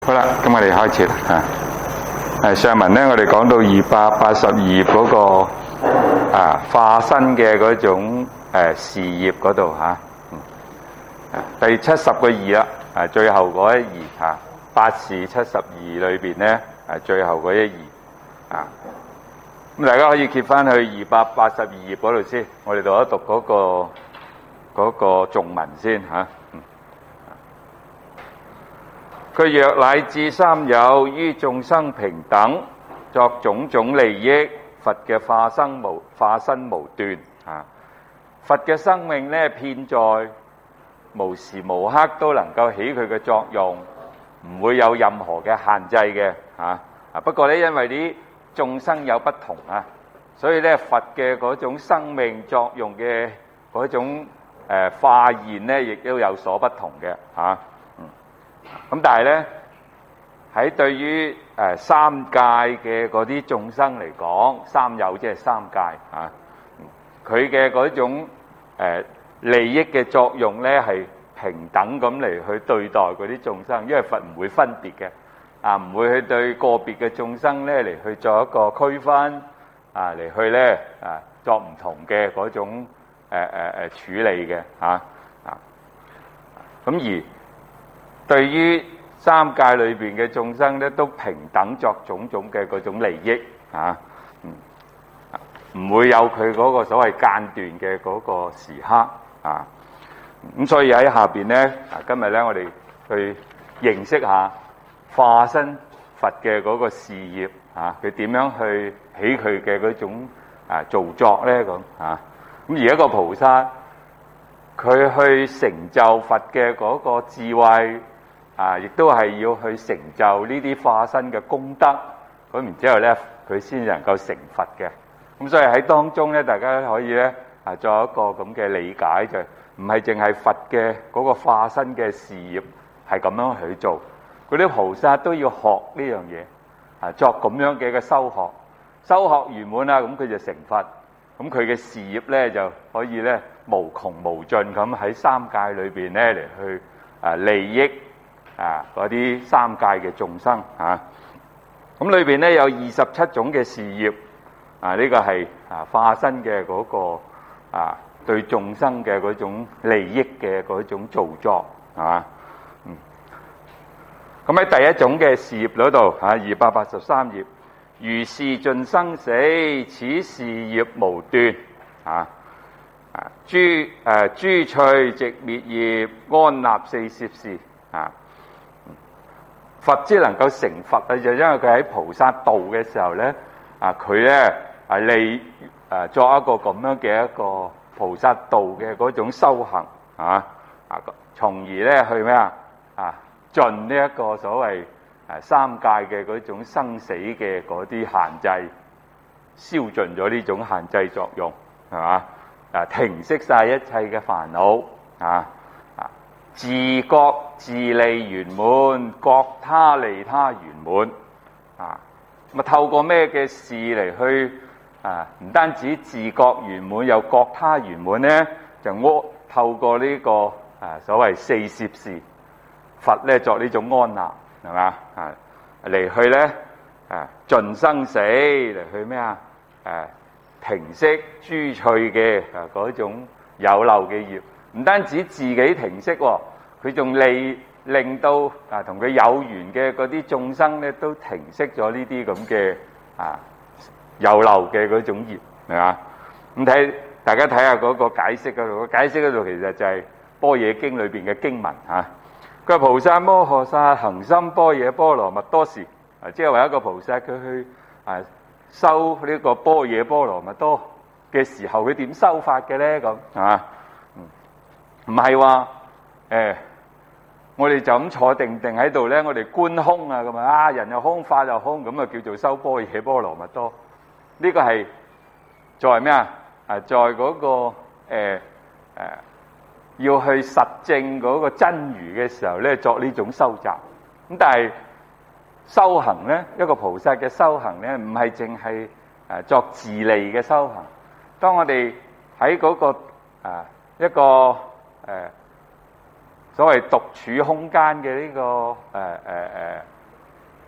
好啦，咁我哋開始啦上文咧，我哋講到282頁嗰個化身嘅嗰種事業嗰度第70個義啦，最後嗰一義8事72裏邊咧最後嗰一義咁大家可以揭翻去282頁嗰度先，我哋讀一讀嗰個頌文先佢若乃至三有於眾生平等，作種種利益，佛嘅化身無斷佛嘅生命咧，遍在無時無刻都能夠起佢嘅作用，唔會有任何嘅限制嘅不過咧，因為啲眾生有不同所以咧佛嘅嗰種生命作用嘅嗰種化現咧，亦都有所不同嘅咁但係咧喺對於三界嘅嗰啲眾生嚟講，三有即係三界佢嘅嗰種利益嘅作用咧，係平等咁嚟去對待嗰啲眾生，因為佛唔會分別嘅唔會去對個別嘅眾生咧嚟去做一個區分嚟去咧作唔同嘅嗰種處理嘅咁而對於三界裏邊嘅眾生咧，都平等作種種嘅嗰種利益唔會有佢嗰個所謂間斷嘅嗰個時刻咁所以喺下邊咧今日咧我哋去認識下化身佛嘅嗰個事業佢點樣去起佢嘅嗰種造作咧咁咁而一個菩薩佢去成就佛嘅嗰個智慧亦都係要去成就呢啲化身嘅功德，咁然之後咧佢先能夠成佛嘅。咁所以喺當中咧，大家可以咧作一個咁嘅理解，就唔係淨係佛嘅嗰個化身嘅事業係咁樣去做，嗰啲菩薩都要學呢樣嘢作咁樣嘅修學，修學圓滿啦，咁佢就成佛，咁佢嘅事業咧就可以咧無窮無盡咁喺三界裏邊咧嚟去利益嗰啲三界嘅眾生咁裏邊咧有27種嘅事業呢個係化身嘅嗰個對眾生嘅嗰種利益嘅嗰種造作咁喺第一種嘅事業嗰度283頁，如是盡生死，此事業無斷諸趣寂滅業，安立四攝事佛之能夠成佛就因為佢喺菩薩道嘅時候咧佢咧作一個咁樣嘅一個菩薩道嘅嗰種修行從而咧去咩盡呢一個所謂三界嘅嗰種生死嘅嗰啲限制，消盡咗呢種限制作用係嘛停息晒一切嘅煩惱自覺自利圓滿，覺他利他圓滿咁透過咩嘅事嚟去唔單止自覺圓滿，又覺他圓滿咧，就透過呢個所謂四攝事，佛咧作呢種安立係嘛嚟去咧盡生死嚟去咩停息諸趣嘅嗰種有漏嘅業，唔單止自己停息佢仲令到同佢有緣嘅嗰啲眾生咧都停息咗呢啲咁嘅有漏嘅嗰種業係嘛咁大家睇下嗰個解釋嗰度，解釋嗰度其實就係般若經裏邊嘅經文佢話菩薩摩訶薩行深般若波羅蜜多時即係話一個菩薩佢去修呢個般若波羅蜜多嘅時候，佢點修法嘅咧咁唔係話我哋就咁坐定定喺度咧，我哋觀空咁人又空，法又空，咁叫做修般若波羅蜜多。呢個係在咩在嗰個要去實證嗰個真如嘅時候咧，作呢種修習。咁但係修行咧，一個菩薩嘅修行咧，唔係淨係作自利嘅修行。當我哋喺嗰個一個所謂獨處空間嘅呢個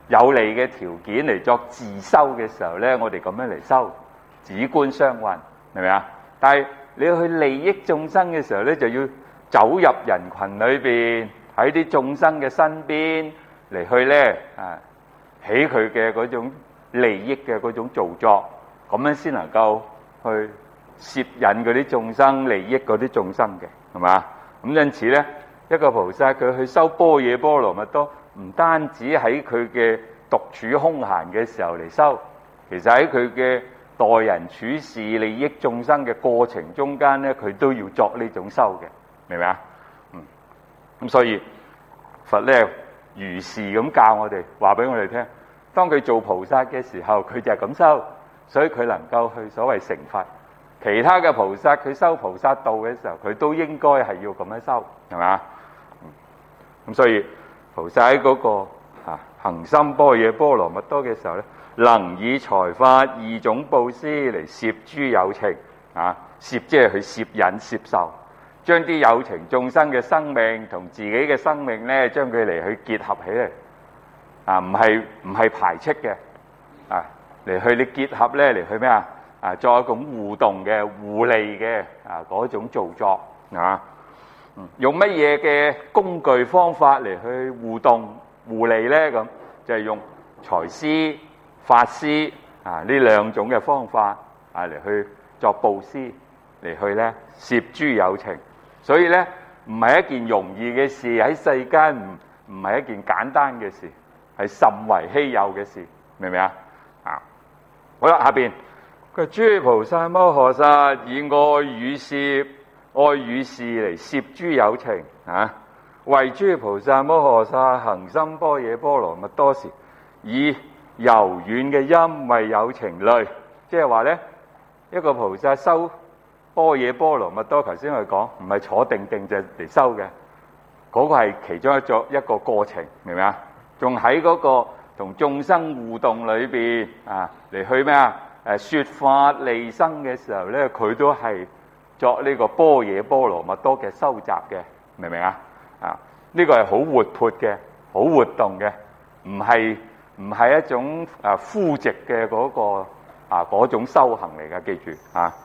有利嘅條件嚟作自修嘅時候咧，我哋咁樣嚟修，止觀雙運，明唔明啊？但係你去利益眾生嘅時候咧，就要走入人群裏邊，喺啲眾生嘅身邊嚟去咧起佢嘅嗰種利益嘅嗰種造作，咁樣先能夠去攝引嗰啲眾生，利益嗰啲眾生嘅，係嘛？咁因此咧，一個菩薩佢去修般若波羅蜜多，唔單止喺佢嘅獨處空閒嘅時候嚟修，其實喺佢嘅待人處事、利益眾生嘅過程中間咧，佢都要作呢種修嘅，明唔明啊？咁所以佛咧如是咁教我哋，話俾我哋聽，當佢做菩薩嘅時候，佢就係咁修，所以佢能夠去所謂成佛。其他嘅菩薩佢修菩薩道嘅時候，佢都應該係要咁樣修，係嘛？咁所以菩薩喺嗰個行深般若波羅蜜多嘅時候咧，能以財法二種布施嚟攝諸有情，攝即係去攝引攝受，將啲有情眾生嘅生命同自己嘅生命咧，將佢嚟去結合起嚟，唔係排斥嘅，嚟去你結合咧嚟去咩啊？作一種互動嘅互利嘅嗰種造作，用乜嘢嘅工具方法嚟去互動互利咧？咁就係用財施、法施呢兩種嘅方法嚟去作布施，嚟去咧攝諸有情。所以咧唔係一件容易嘅事，喺世間唔係一件簡單嘅事，係甚為稀有嘅事，明唔明啊？好啦，下邊佢諸菩薩摩訶薩以愛語攝嚟攝諸有情，為諸菩薩摩訶薩行深般若波羅蜜多時，以柔軟嘅音為有情類。即係話咧，一個菩薩修般若波羅蜜多，頭先我哋講唔係坐定定就嚟修嘅，嗰個係其中一個過程，明唔明啊？仲喺嗰個同眾生互動裏邊嚟去咩啊？說法利生嘅時候咧，佢都係作呢個般若波羅蜜多嘅修習嘅，明唔明啊？呢個係好活潑嘅，好活動嘅，唔係一種枯寂嘅嗰個嗰種修行嚟嘅，記住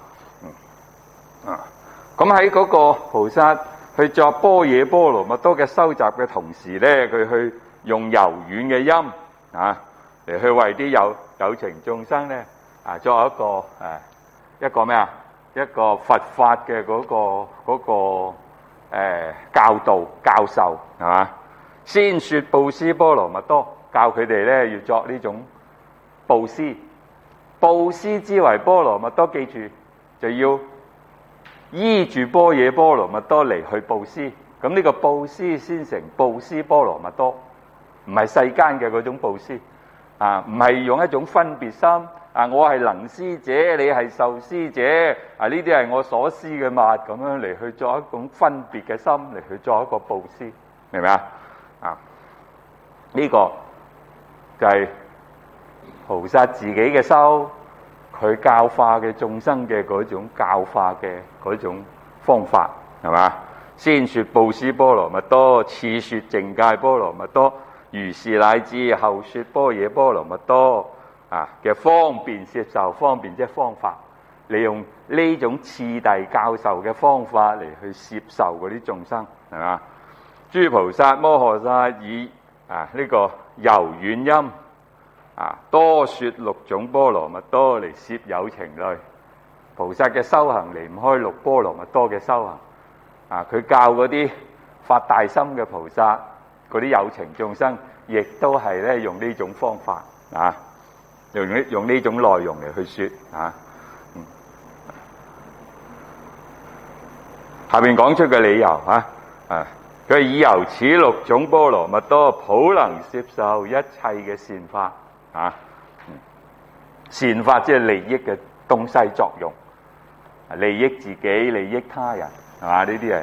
咁喺嗰個菩薩去作般若波羅蜜多嘅修習嘅同時咧，佢去用柔軟嘅音嚟去為啲有情眾生咧作一個咩啊？一個佛法嘅嗰個教導教授，係嘛？先說布施波羅蜜多，教佢哋咧要作呢種布施。布施之為波羅蜜多，記住就要依住般若波羅蜜多嚟去布施。咁呢個布施先成布施波羅蜜多，唔係世間嘅嗰種布施，唔係用一種分別心。我係能施者，你係受施者，呢啲係我所施嘅物，咁樣嚟去作一種分別嘅心嚟去作一個布施，明唔明啊？呢個就係菩薩自己嘅修，佢教化嘅眾生嘅嗰種教化嘅嗰種方法，係嘛？先說布施波羅蜜多，次說淨戒波羅蜜多，如是乃至後說般若波羅蜜多嘅方便攝受，方便即係方法，利用呢種次第教授嘅方法嚟去攝受嗰啲眾生，係嘛？諸菩薩摩訶薩以呢個柔軟音多說6種波羅蜜多嚟攝有情類。菩薩嘅修行離唔開6波羅蜜多嘅修行，佢教嗰啲發大心嘅菩薩，嗰啲有情眾生，亦都係咧用呢種方法用呢種內容嚟去說下面講出嘅理由佢以由此6種波羅蜜多，普能攝受一切嘅善法善法即係利益嘅東西作用，利益自己，利益他人，係嘛？呢啲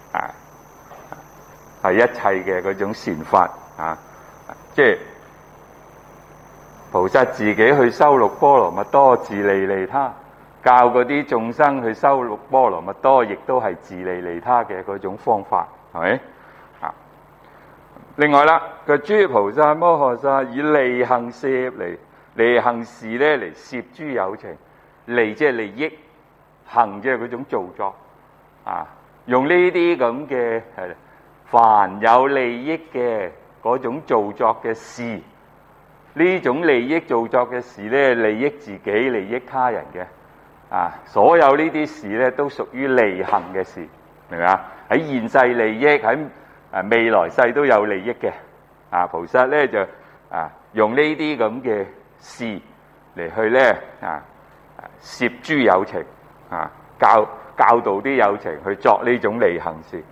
係一切嘅嗰種善法即係菩薩自己去修6波羅蜜多，自利利他，教嗰啲眾生去修6波羅蜜多，亦都係自利利他嘅嗰種方法，係咪？ 另外啦，個諸菩薩摩訶薩以利行攝嚟，利行事咧嚟攝諸有情，利即係利益，行即係嗰種造作啊，用呢啲咁嘅凡有利益嘅嗰種造作嘅事，呢種利益造作嘅事咧，利益自己，利益他人嘅啊，所有呢啲事咧都屬於利行嘅事，明唔明啊？喺現世利益，喺未來世都有利益嘅啊！菩薩咧就用呢啲咁嘅事嚟去咧攝諸有情教導啲有情去作呢種利行事。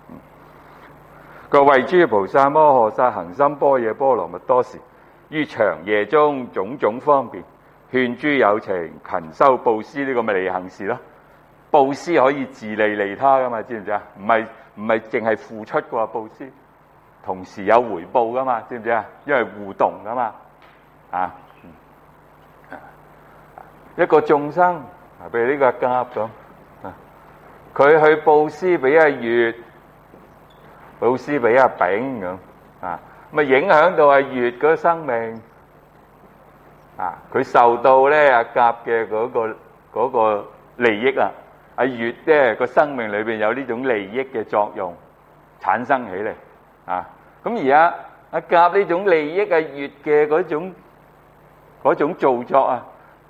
各為諸菩薩摩訶薩行深般若波羅蜜多時，於長夜中種種方便，勸諸有情勤修布施，呢個咪利行事咯。布施可以自利利他噶嘛，知唔知啊？唔係淨係付出嘅布施，同時有回報噶嘛，知唔知啊？因為互動噶嘛，一個眾生，譬如呢個甲咁，佢去布施俾阿月，布施俾阿丙咁，咪影響到阿月嗰生命，佢受到咧阿甲嘅嗰個利益啊。阿月咧個生命裏邊有呢種利益嘅作用產生起嚟咁而家阿甲呢種利益阿月嘅嗰種造作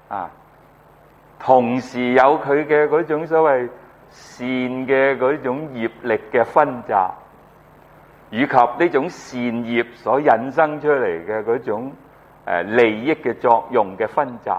同時有佢嘅嗰種所謂善嘅嗰種業力嘅分集，以及呢種善業所引生出嚟嘅嗰種利益嘅作用嘅分集。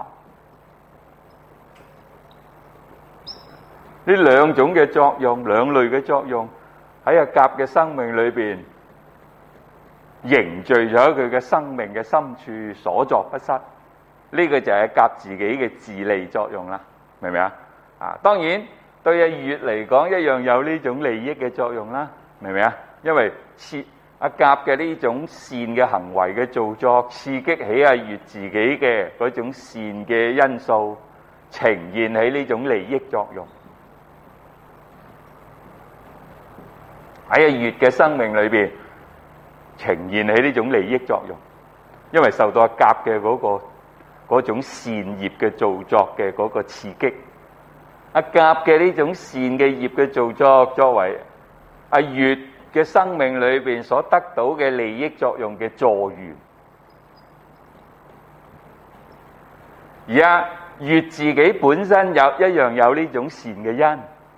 呢兩種嘅作用，兩類嘅作用喺阿甲嘅生命裏邊凝聚咗佢嘅生命嘅深處，所作不失。呢個就係甲自己嘅自利作用啦，明唔明啊？當然對阿月嚟講一樣有呢種利益嘅作用啦，明唔明啊？因為阿甲嘅呢種善嘅行為嘅造作，刺激起阿月自己嘅嗰種善嘅因素，呈現起呢種利益作用。喺阿月嘅生命裏邊呈現起呢種利益作用，因為受到阿甲嘅嗰種善業嘅造作嘅嗰個刺激，阿甲嘅呢種善嘅業嘅造作，作為阿月嘅生命裏邊所得到嘅利益作用嘅助緣，而阿月自己本身一樣有呢種善嘅因。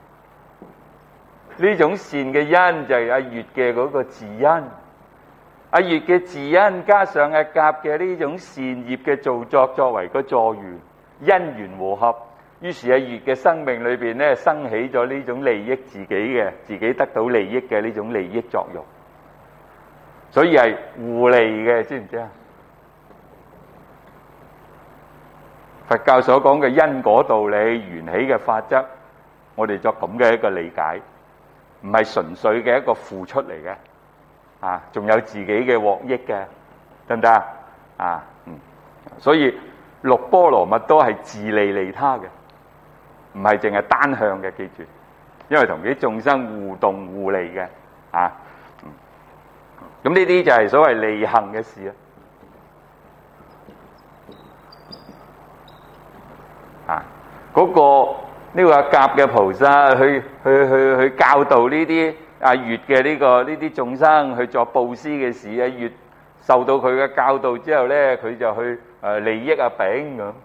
呢種善嘅因就係阿月嘅嗰個自因，阿月嘅自因加上阿甲嘅呢種善業嘅造作作為個助緣，因緣和合，於是阿月嘅生命裏邊咧生起咗呢種利益自己得到利益嘅呢種利益作用，所以係互利嘅，知唔知啊？佛教所講嘅因果道理、緣起嘅法則，我哋作咁嘅一個理解。唔係純粹嘅一個付出嚟嘅，仲有自己嘅獲益嘅，得唔得啊？所以六波羅蜜多係自利利他嘅，唔係淨係單向嘅，記住，因為同啲眾生互動互利嘅，咁呢啲就係所謂利行嘅事嗰個。呢個阿甲嘅菩薩去教導呢啲阿月嘅呢啲眾生去作布施嘅事，阿月受到佢嘅教導之後咧，佢就去利益阿丙咁。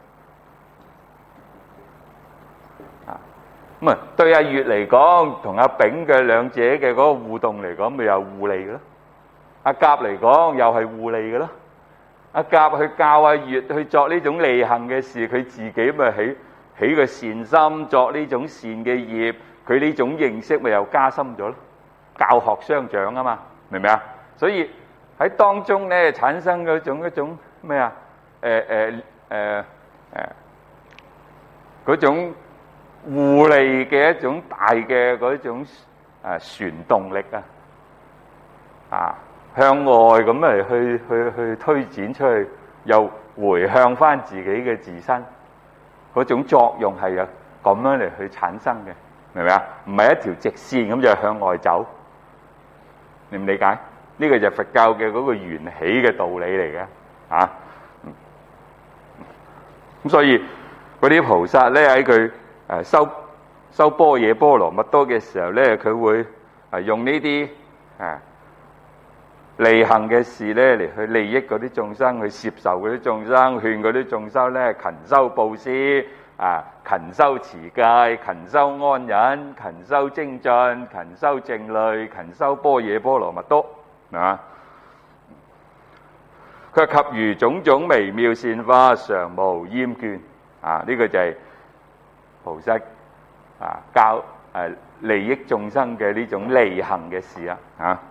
咁對阿月嚟講，同阿丙嘅兩者嘅嗰個互動嚟講，咪又互利嘅咯。阿甲嚟講又係互利嘅咯。阿甲去教阿月去作呢種利行嘅事，佢自己咪起個善心，作呢種善嘅業，佢呢種認識咪又加深咗咯，教學相長啊嘛，明唔明啊？所以喺當中咧產生嗰種咩啊？嗰種互利嘅一種大嘅嗰種旋動力向外咁嚟去推展出去，又回向翻自己嘅自身。嗰種作用係咁樣嚟去產生嘅，明唔明啊？唔係一條直線咁就向外走，你唔理解？ 呢個就係佛教嘅嗰個緣起嘅道理嚟嘅啊。咁所以嗰啲菩薩咧喺佢修般若波羅蜜多嘅時候咧，佢會用呢啲利行嘅事咧嚟去利益嗰啲眾生，去攝受嗰啲眾生，勸嗰啲眾生咧勤修布施勤修持戒，勤修安忍，勤修精進，勤修靜慮，勤修般若波羅蜜多，係嘛？佢話及餘種種微妙善法，常無厭倦。呢個就係菩薩教利益眾生嘅呢種利行嘅事啦。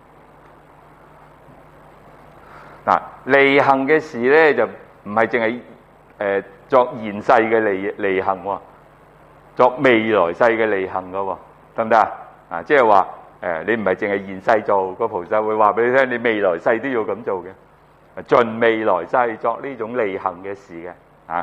利行嘅事咧就唔係淨係作現世嘅利行喎，作未來世嘅利行噶喎，得唔得啊？即係話你唔係淨係現世做，個菩薩會話俾你聽，你未來世都要咁做嘅，盡未來世作呢種利行嘅事嘅。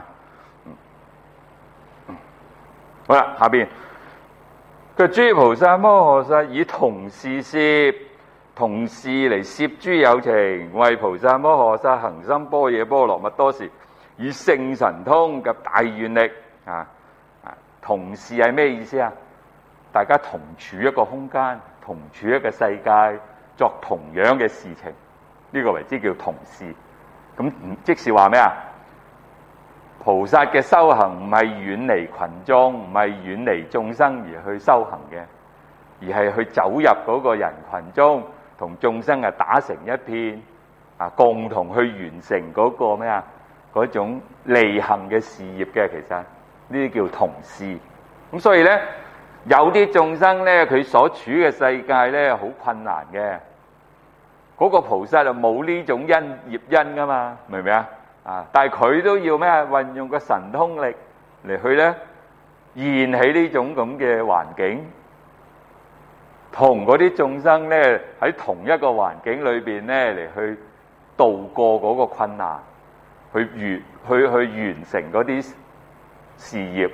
好啦，下邊佢諸菩薩摩訶薩以同事攝，同事嚟攝諸有情，為菩薩摩訶薩行深般若波羅蜜多時，以聖神通及大願力。同事係咩意思啊？大家同處一個空間，同處一個世界，作同樣嘅事情，呢個為之叫同事。咁即是話咩啊？菩薩嘅修行唔係遠離群眾，唔係遠離眾生而去修行嘅，而係去走入嗰個人群中，同眾生打成一片，共同去完成嗰個咩啊？嗰種利行嘅事業嘅。其實呢啲叫同事。咁所以咧，有啲眾生咧，佢所處嘅世界咧好困難嘅，嗰個菩薩就冇呢種因業因噶嘛，明唔明啊？但係佢都要咩？運用個神通力嚟去咧現起呢種咁嘅環境，同嗰啲眾生咧喺同一個環境裏邊咧嚟去度過嗰個困難，去完成嗰啲事業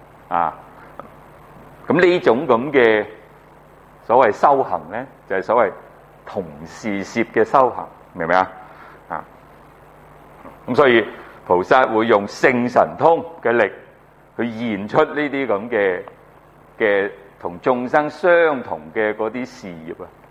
咁呢種咁嘅所謂修行咧，就係所謂同事攝嘅修行，明唔明啊？咁所以菩薩會用聖神通嘅力去現出呢啲咁嘅同眾生相同嘅嗰啲事業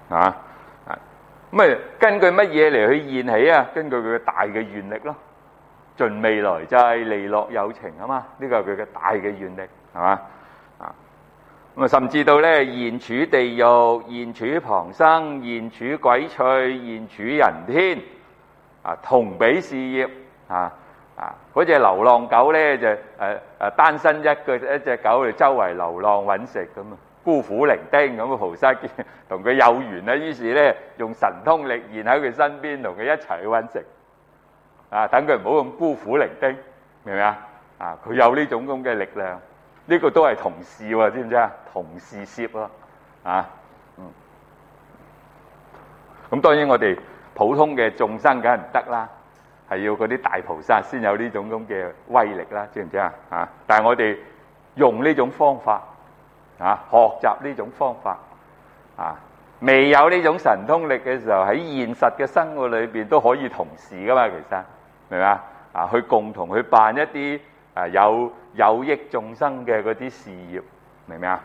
咁根據乜嘢嚟去現起啊？根據佢嘅大嘅願力咯，盡未來際，利樂有情啊嘛，呢個係佢嘅大嘅願力，係嘛？咁甚至到咧現處地獄、現處旁生、現處鬼趣、現處人天同比事業。嗰隻流浪狗咧就單身一隻狗嚟周圍流浪揾食咁孤苦伶仃咁，菩薩見同佢有緣啦，於是咧用神通力現喺佢身邊，同佢一齊去揾食等佢唔好咁孤苦伶仃，明唔明啊？佢有呢種咁嘅力量，呢個都係同事喎，知唔知啊？同事攝咁當然我哋普通嘅眾生梗係唔得啦，係要嗰啲大菩薩先有呢種咁嘅威力啦，知唔知啊？但係我哋用呢種方法學習呢種方法未有呢種神通力嘅時候，喺現實嘅生活裏邊都可以同時噶嘛，其實明唔明啊？去共同去辦一啲有益眾生嘅嗰啲事業，明唔明啊？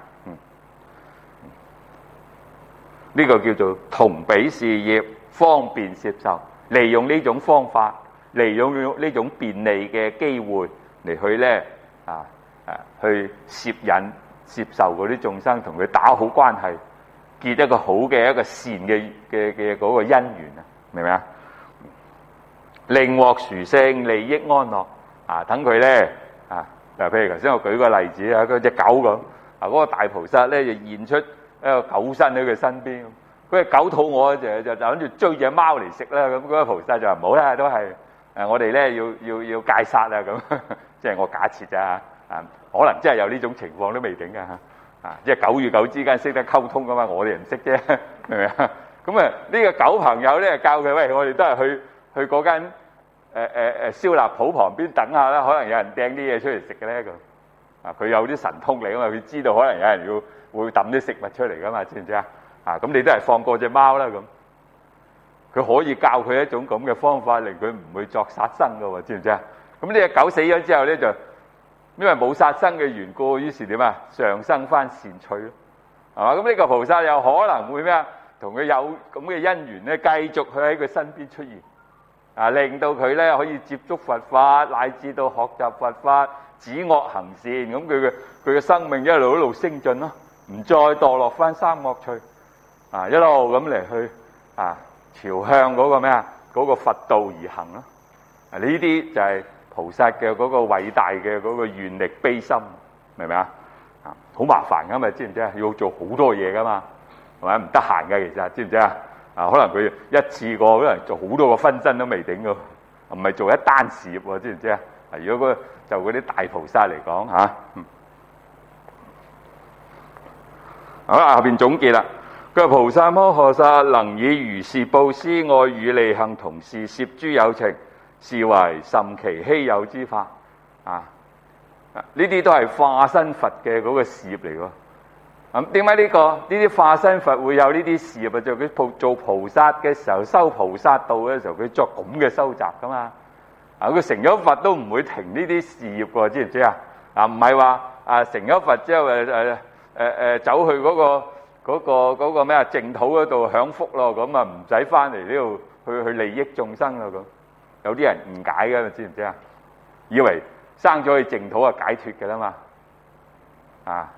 呢個叫做同比事業，方便攝受，利用呢種方法，利用呢種便利嘅機會嚟去咧去攝引接受嗰啲眾生，同佢打好關係，結一個好嘅一個善嘅嗰個因緣明唔明啊？令獲殊勝，利益安樂等佢咧譬如頭先我舉個例子嗰隻狗咁嗰個大菩薩咧就現出一個狗身喺佢身邊，嗰隻狗肚餓就諗住追隻貓嚟食啦，咁嗰個菩薩就話唔好啦，都係我哋咧要戒殺咁，即係我假設咋可能真係有呢種情況都未定㗎即係狗與狗之間識得溝通噶嘛，我哋唔識啫，明唔明啊？咁呢個狗朋友咧教佢，喂，我哋都係去嗰間燒臘鋪旁邊等下啦，可能有人掟啲嘢出嚟食嘅咧咁佢有啲神通嚟啊嘛，佢知道可能有人會抌啲食物出嚟噶嘛，知唔知咁你都係放過隻貓啦咁。 佢可以教佢一種咁嘅方法，令佢唔會作殺生㗎喎，知唔知啊？咁呢隻狗死咗之後咧，就因為冇殺生嘅緣故，於是點啊？上生翻善趣咯，係嘛？咁呢個菩薩有可能會咩啊？同佢有咁嘅因緣咧，繼續去喺佢身邊出現，啊，令到佢咧可以接觸佛法，乃至到學習佛法，止惡行善，咁佢嘅生命一路升進咯，唔再墮落翻三惡趣，啊，一路咁嚟去啊，朝向嗰個咩啊？嗰個佛道而行咯。啊，呢啲就係菩薩嘅嗰個偉大嘅嗰個願力悲心，明唔明啊？啊，好麻煩噶嘛，知唔知啊？要做好多嘢噶嘛，係咪？唔得閒嘅其實，知唔知啊？啊，可能佢一次過可能做好多個分身都未頂噶，唔係做一單事業喎，知唔知啊？如果就嗰啲大菩薩嚟講嚇，好啦，後邊總結啦。佢話菩薩摩訶薩能以如是布施愛與利行同事攝諸有情，是為甚其稀有之法啊！呢啲都係化身佛嘅嗰個事業嚟喎。咁點解呢啲化身佛會有呢啲事業啊？就佢做菩薩嘅時候，修菩薩道嘅時候，佢作咁嘅修習噶嘛。啊，佢成咗佛都唔會停呢啲事業㗎，知唔知啊？啊，唔係話啊成咗佛之後走去嗰個咩啊淨土嗰度享福咯，咁啊唔使翻嚟呢度去利益眾生咯咁。有啲人誤解㗎，知唔知啊？以為生咗去淨土啊解脫㗎啦嘛，啊，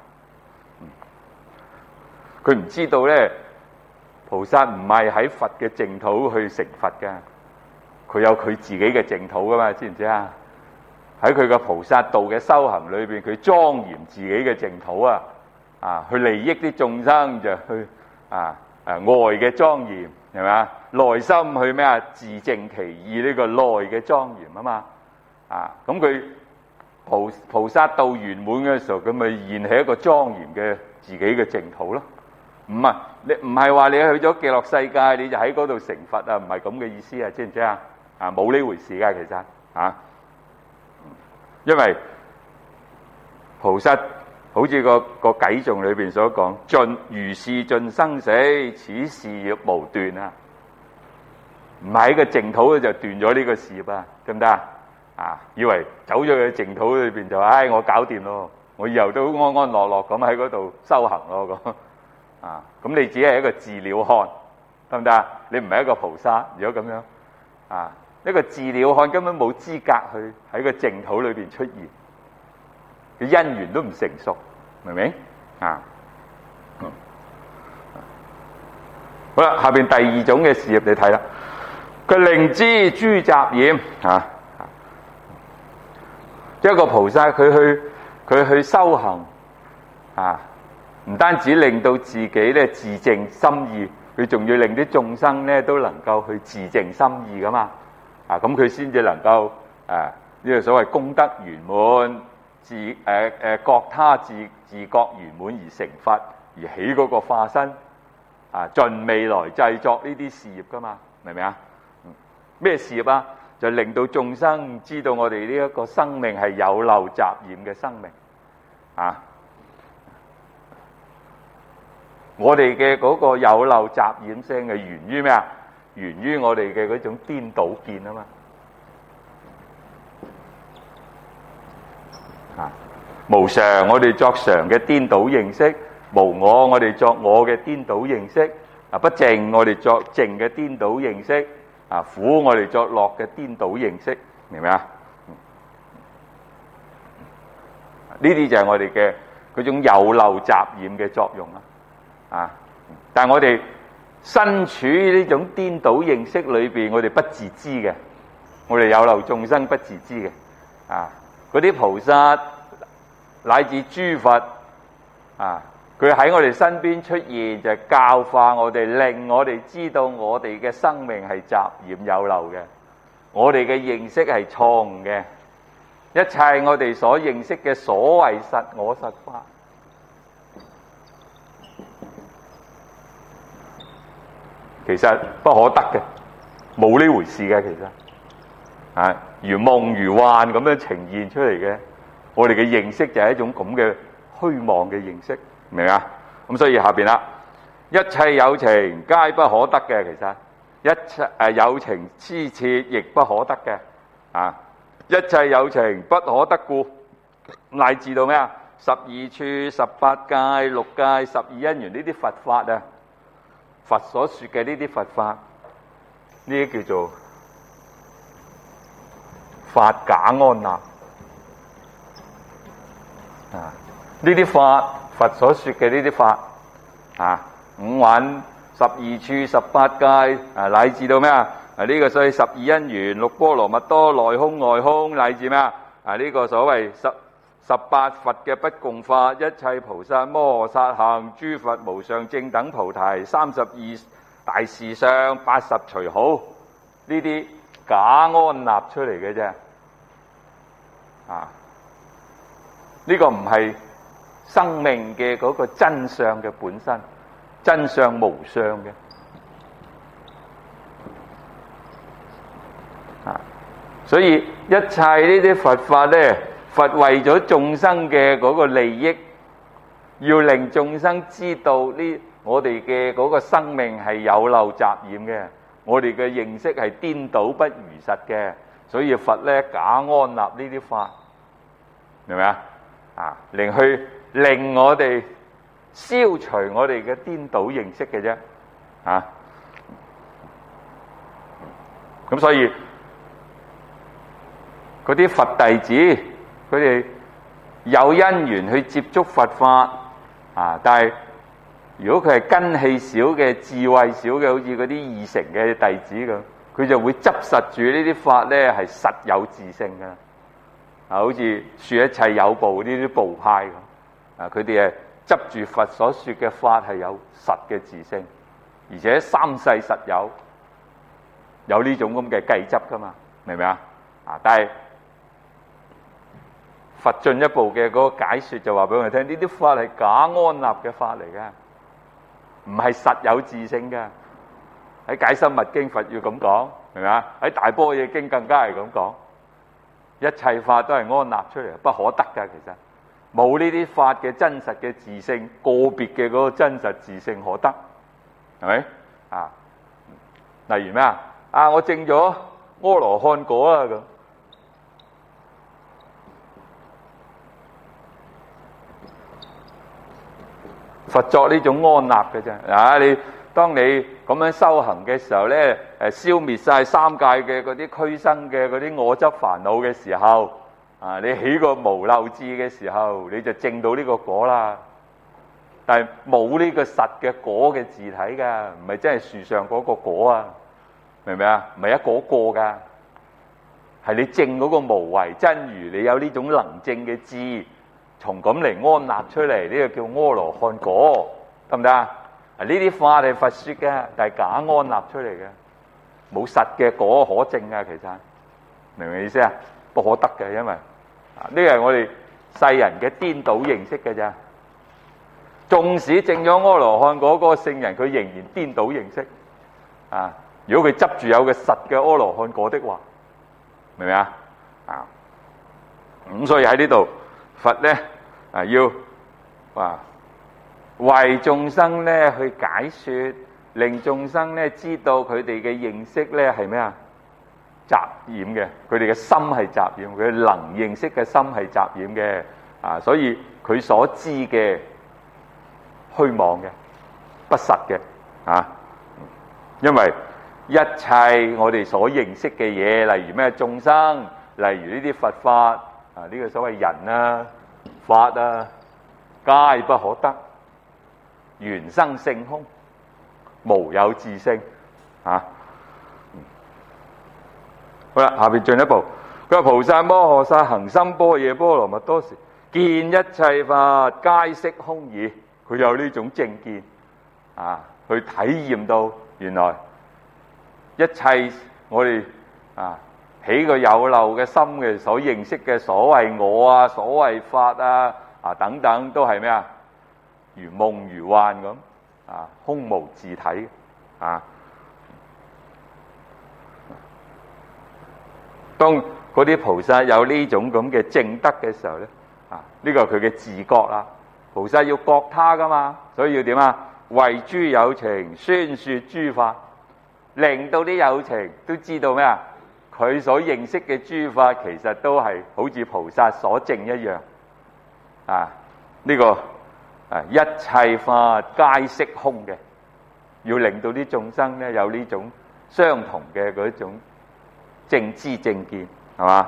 佢唔知道咧，菩薩唔係喺佛嘅淨土去成佛㗎，佢有佢自己嘅淨土㗎嘛，知唔知啊？喺佢嘅菩薩道嘅修行裏邊，佢莊嚴自己嘅淨土啊，啊，去利益啲眾生就去外嘅莊嚴係咪啊？內心去咩啊？自淨其意呢個內嘅莊嚴啊嘛，啊，咁佢菩薩道圓滿嘅時候，咁咪現起一個莊嚴嘅自己嘅淨土咯。唔係你唔係話你去咗極樂世界，你就喺嗰度成佛啊？唔係咁嘅意思啊，知唔知啊？啊，冇呢回事㗎，其實啊，因為菩薩好似個偈頌裏邊所講，盡如是盡生死，此事業無斷啊！唔係喺個淨土就斷咗呢個事業啊，得唔得啊？啊，以為走咗去淨土裏邊就我搞掂咯，我以後都安安樂樂咁喺嗰度修行咯咁啊！咁你只係一個自了漢，得唔得啊？你唔係一個菩薩，如果咁樣啊，一個自了漢根本冇資格去喺個淨土裏邊出現，佢因緣都唔成熟，明唔明啊？好啦，下邊第二種嘅事業你睇啦，佢令知諸雜染啊，一個菩薩佢去修行啊，唔單止令到自己咧自淨心意，佢仲要令啲眾生咧都能夠去自淨心意噶嘛，啊，咁佢先至能夠呢個所謂功德圓滿，覺他自覺圓滿而成佛，而起嗰個化身啊，盡未來製作呢啲事業噶嘛，明唔明啊？咩事業啊？就令到眾生知道我哋呢一個生命係有漏雜染嘅生命啊！我哋嘅嗰個有漏雜染性係源於咩啊？源於我哋嘅嗰種顛倒見啊嘛！啊，無常我哋作常嘅顛倒認識，無我哋作我嘅顛倒認識，啊，不淨我哋作淨嘅顛倒認識，啊，苦我哋作樂嘅顛倒認識，明唔明啊？呢啲就係我哋嘅嗰種有漏雜染嘅作用啦，啊！但係我哋身處呢種顛倒認識裏邊，我哋不自知嘅，我哋有漏眾生不自知嘅，啊！嗰啲菩薩乃至諸佛，啊！佢喺我哋身邊出現，就係教化我哋，令我哋知道我哋嘅生命係雜染有漏嘅，我哋嘅認識係錯誤嘅，一切我哋所認識嘅所謂實我實法，其實不可得嘅，冇呢回事嘅，其實啊，如夢如幻咁樣呈現出嚟嘅，我哋嘅認識就係一種咁嘅虛妄嘅認識。明啊？咁所以下邊啦，一切有情皆不可得嘅，其實一切有情痴切亦不可得嘅啊！一切有情不可得故，乃至到咩啊？12處、18界、6界、12因緣呢啲佛法啊，佛所說嘅呢啲佛法，呢啲叫做法假安立啊！呢啲法佛所說嘅呢啲法啊，五蘊、12處、18界啊，乃至到咩啊？呢個所謂12因緣、六波羅蜜多、內空外空，乃至咩啊？呢個所謂18佛嘅不共法，一切菩薩摩訶薩行，諸佛無上正等菩提，32大士相，80隨好，呢啲假安立出嚟嘅啫。啊，呢個唔係生命嘅嗰個真相嘅本身，真相無相嘅。所以一切呢啲佛法咧，佛為咗眾生嘅嗰個利益，要令眾生知道呢，我哋嘅嗰個生命係有漏雜染嘅，我哋嘅認識係顛倒不如實嘅，所以佛咧假安立呢啲法，明唔明啊？令我哋消除我哋嘅顛倒認識嘅啫，啊！咁所以嗰啲佛弟子，佢哋有因緣去接觸佛法啊，但係如果佢係根器少嘅、智慧少嘅，好似嗰啲二乘嘅弟子咁，佢就會執實住呢啲法咧係實有自性嘅，啊，好似說一切有部呢啲部派咁，啊，佢哋係執住佛所說嘅法係有實嘅自性，而且三世實有呢種咁嘅計執噶嘛，明唔明啊？啊，但係佛進一步嘅嗰個解說就話俾我哋聽，呢啲法係假安立嘅法嚟嘅，唔係實有自性嘅。喺解深密經佛要咁講，明唔明啊？喺大般若經更加係咁講，一切法都係安立出嚟，不可得噶。其實冇呢啲法嘅真實嘅自性，個別嘅嗰個真實自性可得，係咪啊？例如咩啊？啊，我證咗阿羅漢果啦咁。佛作呢種安立嘅啫，啊！當你咁樣修行嘅時候咧，消滅晒三界嘅嗰啲俱生嘅嗰啲我執煩惱嘅時候，啊！你起個無漏智嘅時候，你就證到呢個果啦。但係冇呢個實嘅果嘅字體㗎，唔係真係樹上嗰個果啊，明唔明啊？唔係一個個㗎，係你證嗰個無為真如，你有呢種能證嘅智。從咁嚟安立出嚟，呢個叫阿羅漢果，得唔得啊？呢啲法係佛說嘅，但係假安立出嚟嘅，冇實嘅果可證啊！其實明唔明意思啊？不可得嘅，因為呢個係我哋世人嘅顛倒認識嘅咋。縱使證咗阿羅漢果，嗰個聖人佢仍然顛倒認識啊！如果佢執住有個實嘅阿羅漢果的話，明唔明啊？啊，咁所以喺呢度。佛咧要為眾生咧去解說，令眾生咧知道佢哋嘅認識咧係咩啊？雜染嘅，佢哋嘅心係雜染，佢能認識嘅心係雜染嘅啊，所以佢所知嘅虛妄嘅、不實嘅啊，因為一切我哋所認識嘅嘢，例如咩眾生，例如呢啲佛法。啊！呢個所謂人啊、法啊，皆不可得，緣生性空，無有自性啊！好啦，下邊進一步，佢話菩薩摩訶薩行深般若波羅蜜多時，見一切法皆悉空義。佢有呢種正見啊，去體驗到原來一切我哋啊。起個有漏嘅心嘅所認識嘅所謂我啊、所謂法啊等等，都係咩啊？如夢如幻咁啊，空無自體啊。當嗰啲菩薩有呢種咁嘅證德嘅時候咧，啊，呢個係佢嘅自覺啦。菩薩要覺他噶嘛，所以要點啊？為諸有情宣說諸法令到啲有情都知道咩啊？佢所認識嘅諸法其實都係好似菩薩所證一樣啊！呢個一切法皆悉空嘅，要令到啲眾生咧有呢種相同嘅嗰種正知正見，係嘛？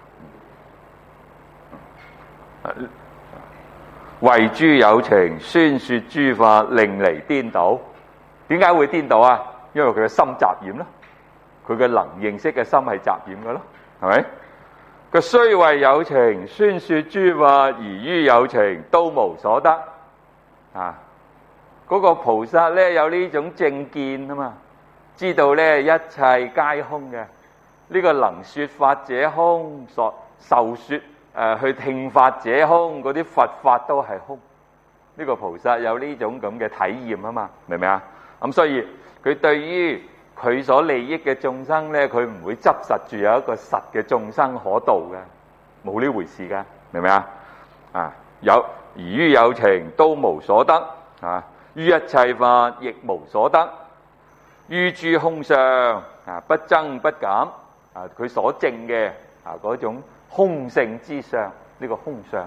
為諸有情宣說諸法，令離顛倒。點解會顛倒啊？因為佢嘅心雜染咯，佢嘅能認識嘅心係雜染嘅咯，係咪？佢雖為有情宣說諸法，而於有情都無所得。啊，嗰個菩薩咧有呢種正見啊嘛，知道咧一切皆空嘅。呢個能說法者空，受說去聽法者空，嗰啲佛法都係空。呢個菩薩有呢種咁嘅體驗啊嘛，明唔明啊？咁所以佢對於佢所利益嘅眾生咧，佢唔會執實住有一個實嘅眾生可度嘅，冇呢回事噶，明唔明啊？啊，有而於有情都無所得啊，於一切法亦無所得，於諸空相啊，不增不減啊，佢所證嘅啊嗰種空性之相，呢個空相。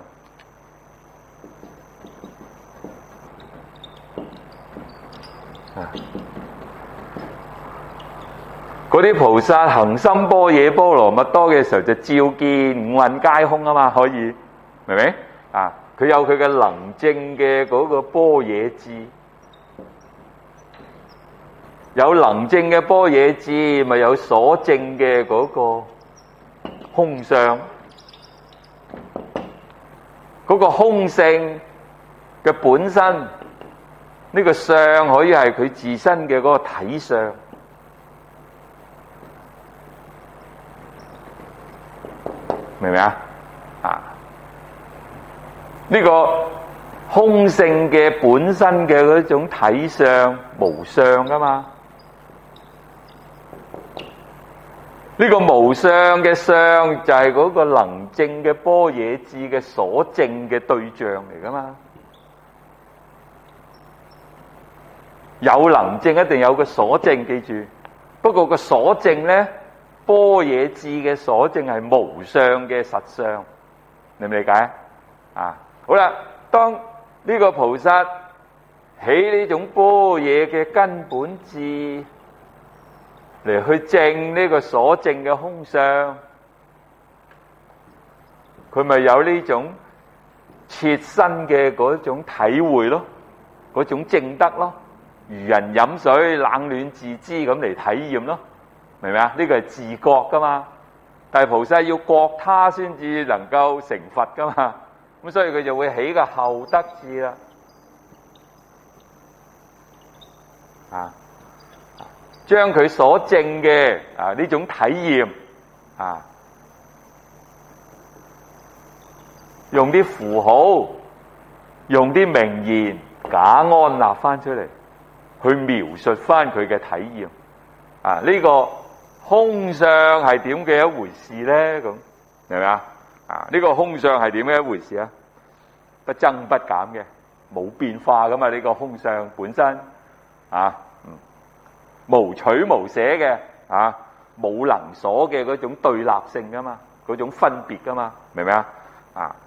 嗰啲菩薩行深般若波羅蜜多嘅時候，就照見五蘊皆空啊嘛，可以明唔明啊？佢有佢嘅能證嘅嗰個般若智，有能證嘅般若智，咪有所證嘅嗰個空相，嗰個空性嘅本身。呢個相可以係佢自身嘅嗰個體相，明唔明啊？啊，呢個空性嘅本身嘅嗰種體相無相噶嘛？呢個無相嘅相就係嗰個能證嘅般若智嘅所證嘅對象嚟噶嘛？有能證一定有個所證，記住。不過個所證咧，般若智嘅所證係無相嘅實相，明唔理解啊？好啦，當呢個菩薩起呢種般若嘅根本智嚟去證呢個所證嘅空相，佢咪有呢種切身嘅嗰種體會咯，嗰種證得咯。如人飲水，冷暖自知咁嚟體驗咯，明唔明啊？呢個係自覺噶嘛，但係菩薩要覺他先至能夠成佛噶嘛，咁所以佢就會起個後得智啦，啊，將佢所證嘅啊呢種體驗啊，用啲符號，用啲名言假安立翻出嚟。去描述翻佢嘅體驗啊！呢個空相係點嘅一回事咧？咁明唔明啊？啊！呢個空相係點嘅一回事啊？不增不減嘅，冇變化噶嘛？呢個空相本身啊，無取無捨嘅啊，冇能所嘅嗰種對立性噶嘛，嗰種分別噶嘛，明唔明啊？啊！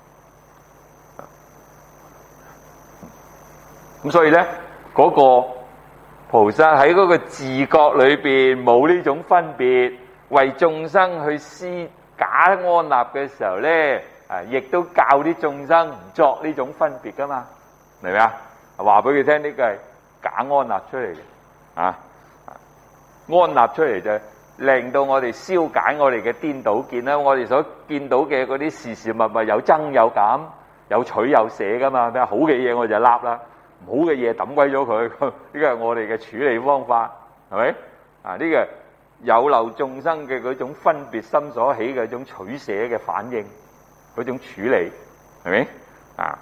咁所以咧。嗰個菩薩喺嗰個自覺裏邊冇呢種分別，為眾生去施假安立嘅時候咧，亦都教啲眾生唔作呢種分別噶嘛，明唔明啊？話俾佢聽呢個係假安立出嚟嘅，啊，安立出嚟就令到我哋消解我哋嘅顛倒見啦。我哋所見到嘅嗰啲事事物物有增有減，有取有捨噶嘛。咩好嘅嘢我就立啦。唔好嘅嘢抌鬼咗佢，呢個係我哋嘅處理方法，係咪？啊，呢個有漏眾生嘅嗰種分別心所起嘅一種取捨嘅反應，嗰種處理，係咪？啊，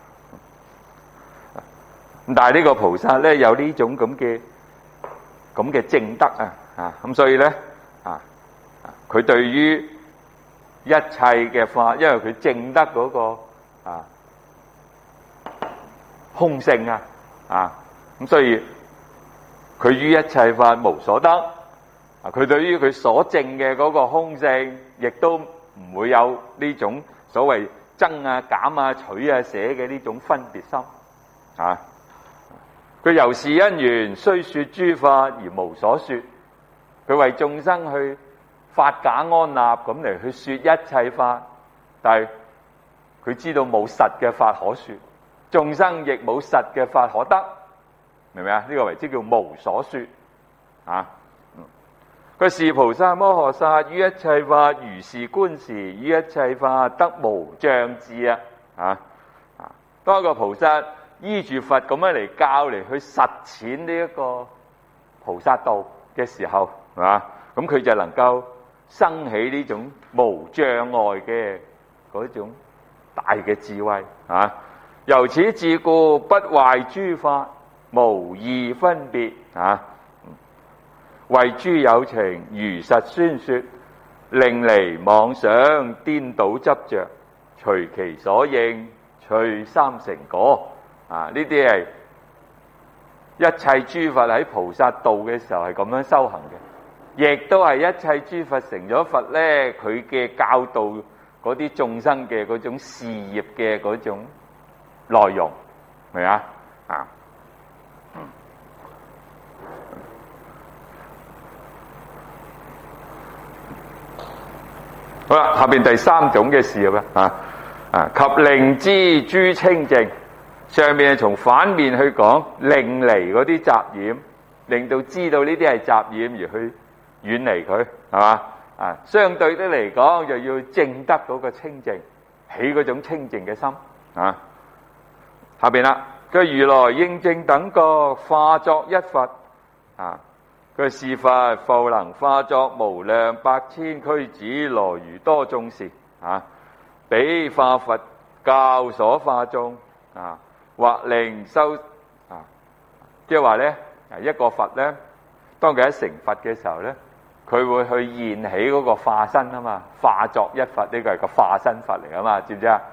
咁但係呢個菩薩咧有呢種咁嘅證德啊，咁所以咧佢對於一切嘅法，因為佢證得嗰個空性啊，咁所以佢於一切法無所得佢對於佢所證嘅嗰個空性，亦都唔會有呢種所謂增啊、減啊、取啊、捨嘅呢種分別心啊。佢由是因緣，雖說諸法而無所說。佢為眾生去發假安立咁嚟去說一切法，但係佢知道冇實嘅法可說，眾生亦冇實嘅法可得，明唔明啊？呢個為之叫無所說啊。佢是菩薩摩訶薩於一切法如是觀時，於一切法得無障智啊！當一個菩薩依住佛咁樣嚟教嚟去實踐呢一個菩薩道嘅時候，係嘛？咁佢就能夠生起呢種無障礙嘅嗰種大嘅智慧啊！由此智故，不壞諸法，無異分別啊！為諸有情如實宣說，令離妄想顛倒執着，隨其所應，趣三成果啊！呢啲係一切諸佛喺菩薩道嘅時候係咁樣修行嘅，亦都係一切諸佛成咗佛咧，佢嘅教導嗰啲眾生嘅嗰種事業嘅嗰種內容，明啊？啊！好啦，下邊第三種嘅事業及令知諸清淨。上面係從反面去講，令離嗰啲雜染，令到知道呢啲係雜染而去遠離佢，係嘛？相對的嚟講，就要證得嗰個清淨，起嗰種清淨嘅心啊。下邊啦，佢如來應正等覺，化作一佛啊。佢是佛復能化作無量百千俱胝羅踰多眾時啊，彼化佛教所化眾啊，或令修啊，即係話咧，一個佛咧，當佢喺成佛嘅時候咧，佢會去現起嗰個化身啊嘛，化作一佛，呢個係個化身佛嚟啊嘛，知唔知啊？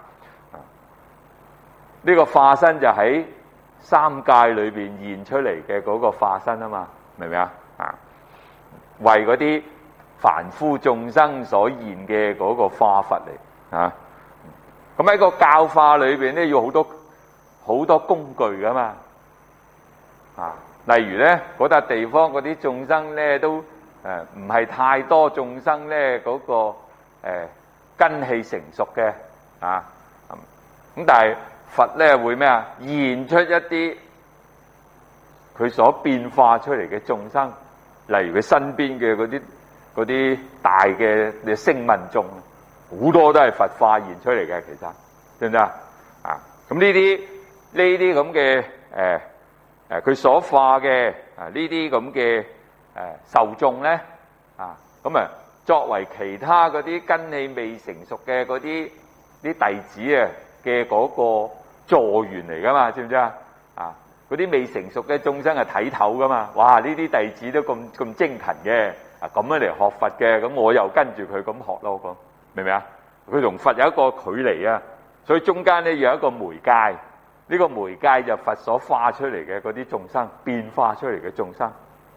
呢個化身就喺三界裏邊現出嚟嘅嗰個化身啊嘛。明唔明啊？為嗰啲凡夫眾生所現嘅嗰個化佛嚟啊！咁喺個教化裏邊咧，要好多工具噶嘛例如咧，嗰笪地方嗰啲眾生咧都唔係太多眾生咧，嗰個根器成熟嘅咁但係佛咧會咩啊？現出一啲佢所變化出嚟嘅眾生，例如佢身邊嘅嗰啲大嘅聲聞眾，好多都係佛化現出嚟嘅，其實知唔知啊？咁呢啲咁嘅佢所化嘅呢啲咁嘅受眾咧咁作為其他嗰啲根器未成熟嘅嗰啲弟子嘅嗰個助緣嚟噶嘛？知唔知啊？嗰啲未成熟嘅眾生係睇頭噶嘛？哇！呢啲弟子都咁精勤嘅，咁樣嚟學佛嘅，咁我又跟住佢咁學咯，咁明唔明啊？佢同佛有一個距離啊，所以中間咧要有一個媒介，呢個媒介就佛所化出嚟嘅嗰啲眾生，變化出嚟嘅眾生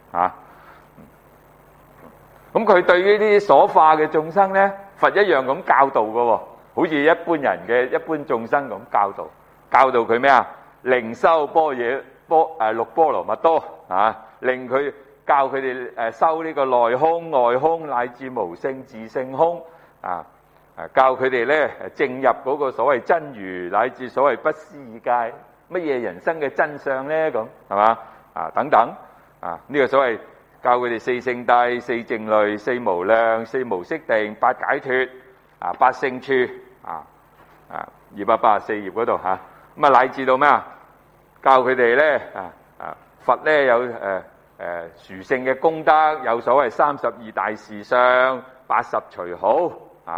咁佢對於呢啲所化嘅眾生咧，佛一樣咁教導噶喎，好似一般人嘅一般眾生咁教導佢咩啊？令修般若六波羅蜜多令佢教佢哋修呢個內空、外空乃至無性自性空教佢哋咧證入嗰個所謂真如，乃至所謂不思議界，乜嘢人生嘅真相咧？咁係嘛等等呢個所謂教佢哋四聖諦、四靜慮、四無量、四無色定、八解脫八勝處284頁嗰度咁乃至到咩教佢哋咧佛咧有殊勝嘅功德，有所謂32大事相、80隨好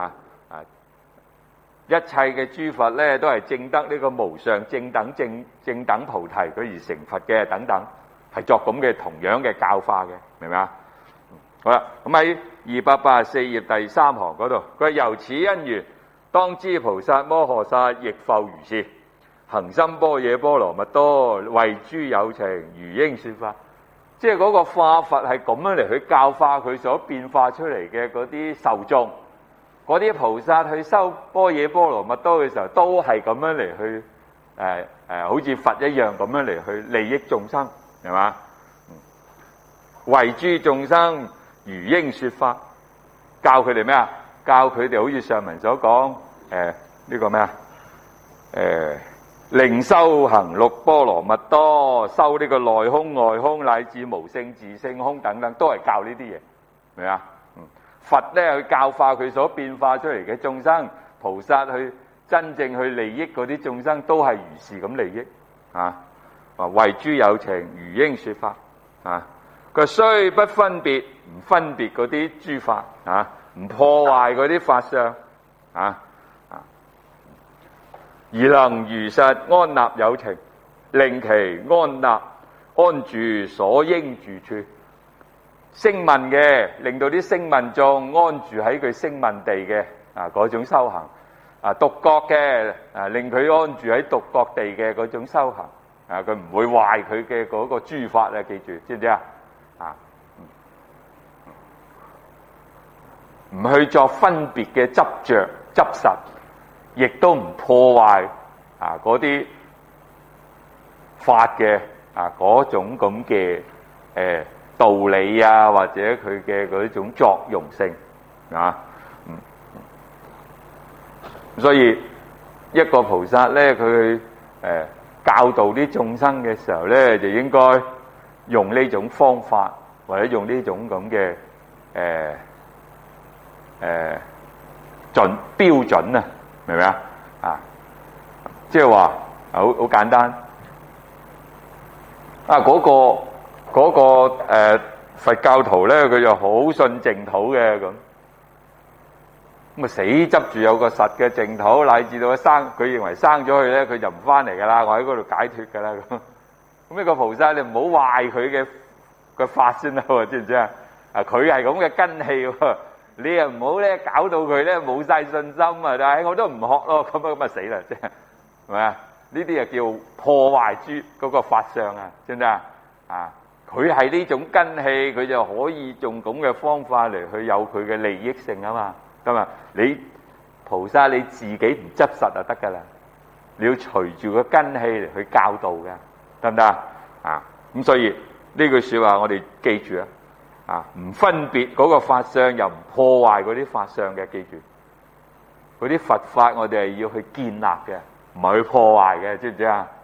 一切嘅諸佛咧都係證得呢個無上正等菩提，佢而成佛嘅等等，係作咁嘅同樣嘅教化嘅，明唔明啊？好啦，咁喺284頁第3行嗰度，佢由此因緣，當知菩薩摩訶薩亦復如是，行深般若波羅蜜多，為諸有情如應說法。 即係嗰個化佛係咁樣嚟去教化佢所變化出嚟嘅嗰啲受眾，嗰啲菩薩去修般若波羅蜜多嘅時候，都係咁樣嚟去好似佛一樣咁樣嚟去利益眾生，係嘛？為諸眾生如應說法，教佢哋咩啊？教佢哋好似上文所講，呢個咩啊？令修行六波羅蜜多，修呢個內空外空乃至無性自性空等等，都係教呢啲嘢，明啊？佛咧去教化佢所變化出嚟嘅眾生，菩薩去真正去利益嗰啲眾生，都係如是咁利益啊！為諸有情如應說法啊！佢雖不分別，唔分別嗰啲諸法啊，唔破壞嗰啲法相啊。而能如實安納有情，令其安住所應住處。聲聞嘅，令到啲聲聞眾安住喺佢聲聞地嘅嗰種修行；獨覺嘅令佢安住喺獨覺地嘅嗰種修行。佢唔會壞佢嘅嗰個諸法啊！記住，知唔知啊？唔去作分別嘅執着執實。亦都唔破壞嗰啲法嘅嗰種咁嘅道理啊，或者佢嘅嗰種作用性所以一個菩薩咧，佢教導啲眾生嘅時候咧，就應該用呢種方法，或者用呢種咁嘅標準啊。明唔明啊？即係話好簡單嗰個佛教徒咧，佢就好信淨土嘅咁死執住有個實嘅淨土，乃至到佢認為生咗去咧，佢就唔翻嚟噶啦，我喺嗰度解脫噶啦咁呢個菩薩你唔好壞佢嘅法先啦，知唔知啊？佢係咁嘅根器喎。你又唔好咧，搞到佢咧冇晒信心啊！但係我都唔學咯，咁啊死啦，即係咪啊？呢啲就叫破壞嗰個法相啊，知唔知啊？佢係呢種根器，佢就可以用咁嘅方法嚟去有佢嘅利益性啊嘛。咁啊，你菩薩你自己唔執實就得噶啦，你要隨住個根器嚟去教導嘅，得唔得啊？咁所以呢句說話我哋記住啊！唔分別嗰個法相，又唔破壞嗰啲法相嘅，記住嗰啲佛法，我哋係要去建立嘅，唔係去破壞嘅，知唔知啊？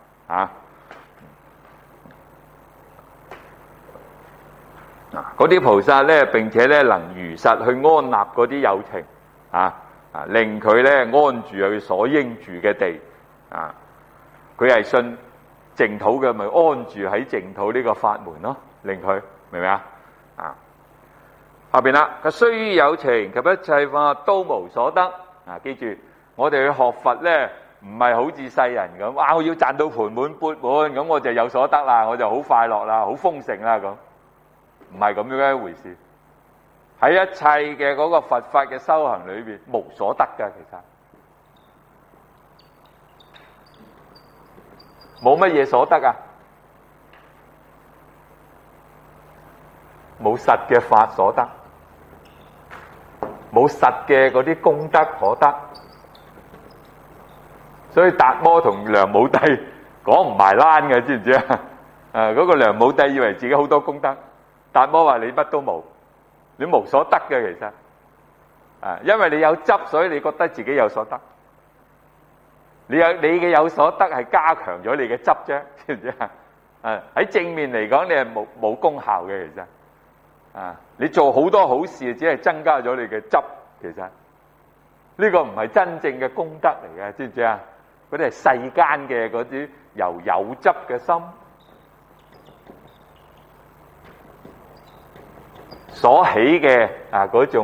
嗰啲菩薩咧，並且咧能如實去安立嗰啲有情，令佢咧安住佢所應住嘅地，佢係信淨土嘅，咪安住喺淨土呢個法門咯，令佢明唔明啊？下邊啦，佢雖於有情及一切法都無所得。記住，我哋去學佛咧，唔係好似世人咁，我要賺到盆滿缽滿，咁我就有所得啦，我就好快樂啦，好豐盛啦，咁唔係咁樣嘅一回事。喺一切嘅嗰個佛法嘅修行裏邊，無所得噶，其實冇乜嘢所得啊。冇實嘅法所得，冇實嘅嗰啲功德可得，所以達摩同梁武帝講唔埋欄嘅，知唔知啊？嗰個梁武帝以為自己好多功德，達摩話你乜都冇，你無所得嘅，其實因為你有執，所以你覺得自己有所得。你嘅有所得係加強咗你嘅執啫，知唔知啊？喺正面嚟講，你係冇功效嘅，其實。你做好多好事，只係增加咗你嘅執，其實呢個唔係真正嘅功德嚟嘅，知唔知啊？嗰啲係世間嘅嗰啲由有執嘅心所起嘅嗰種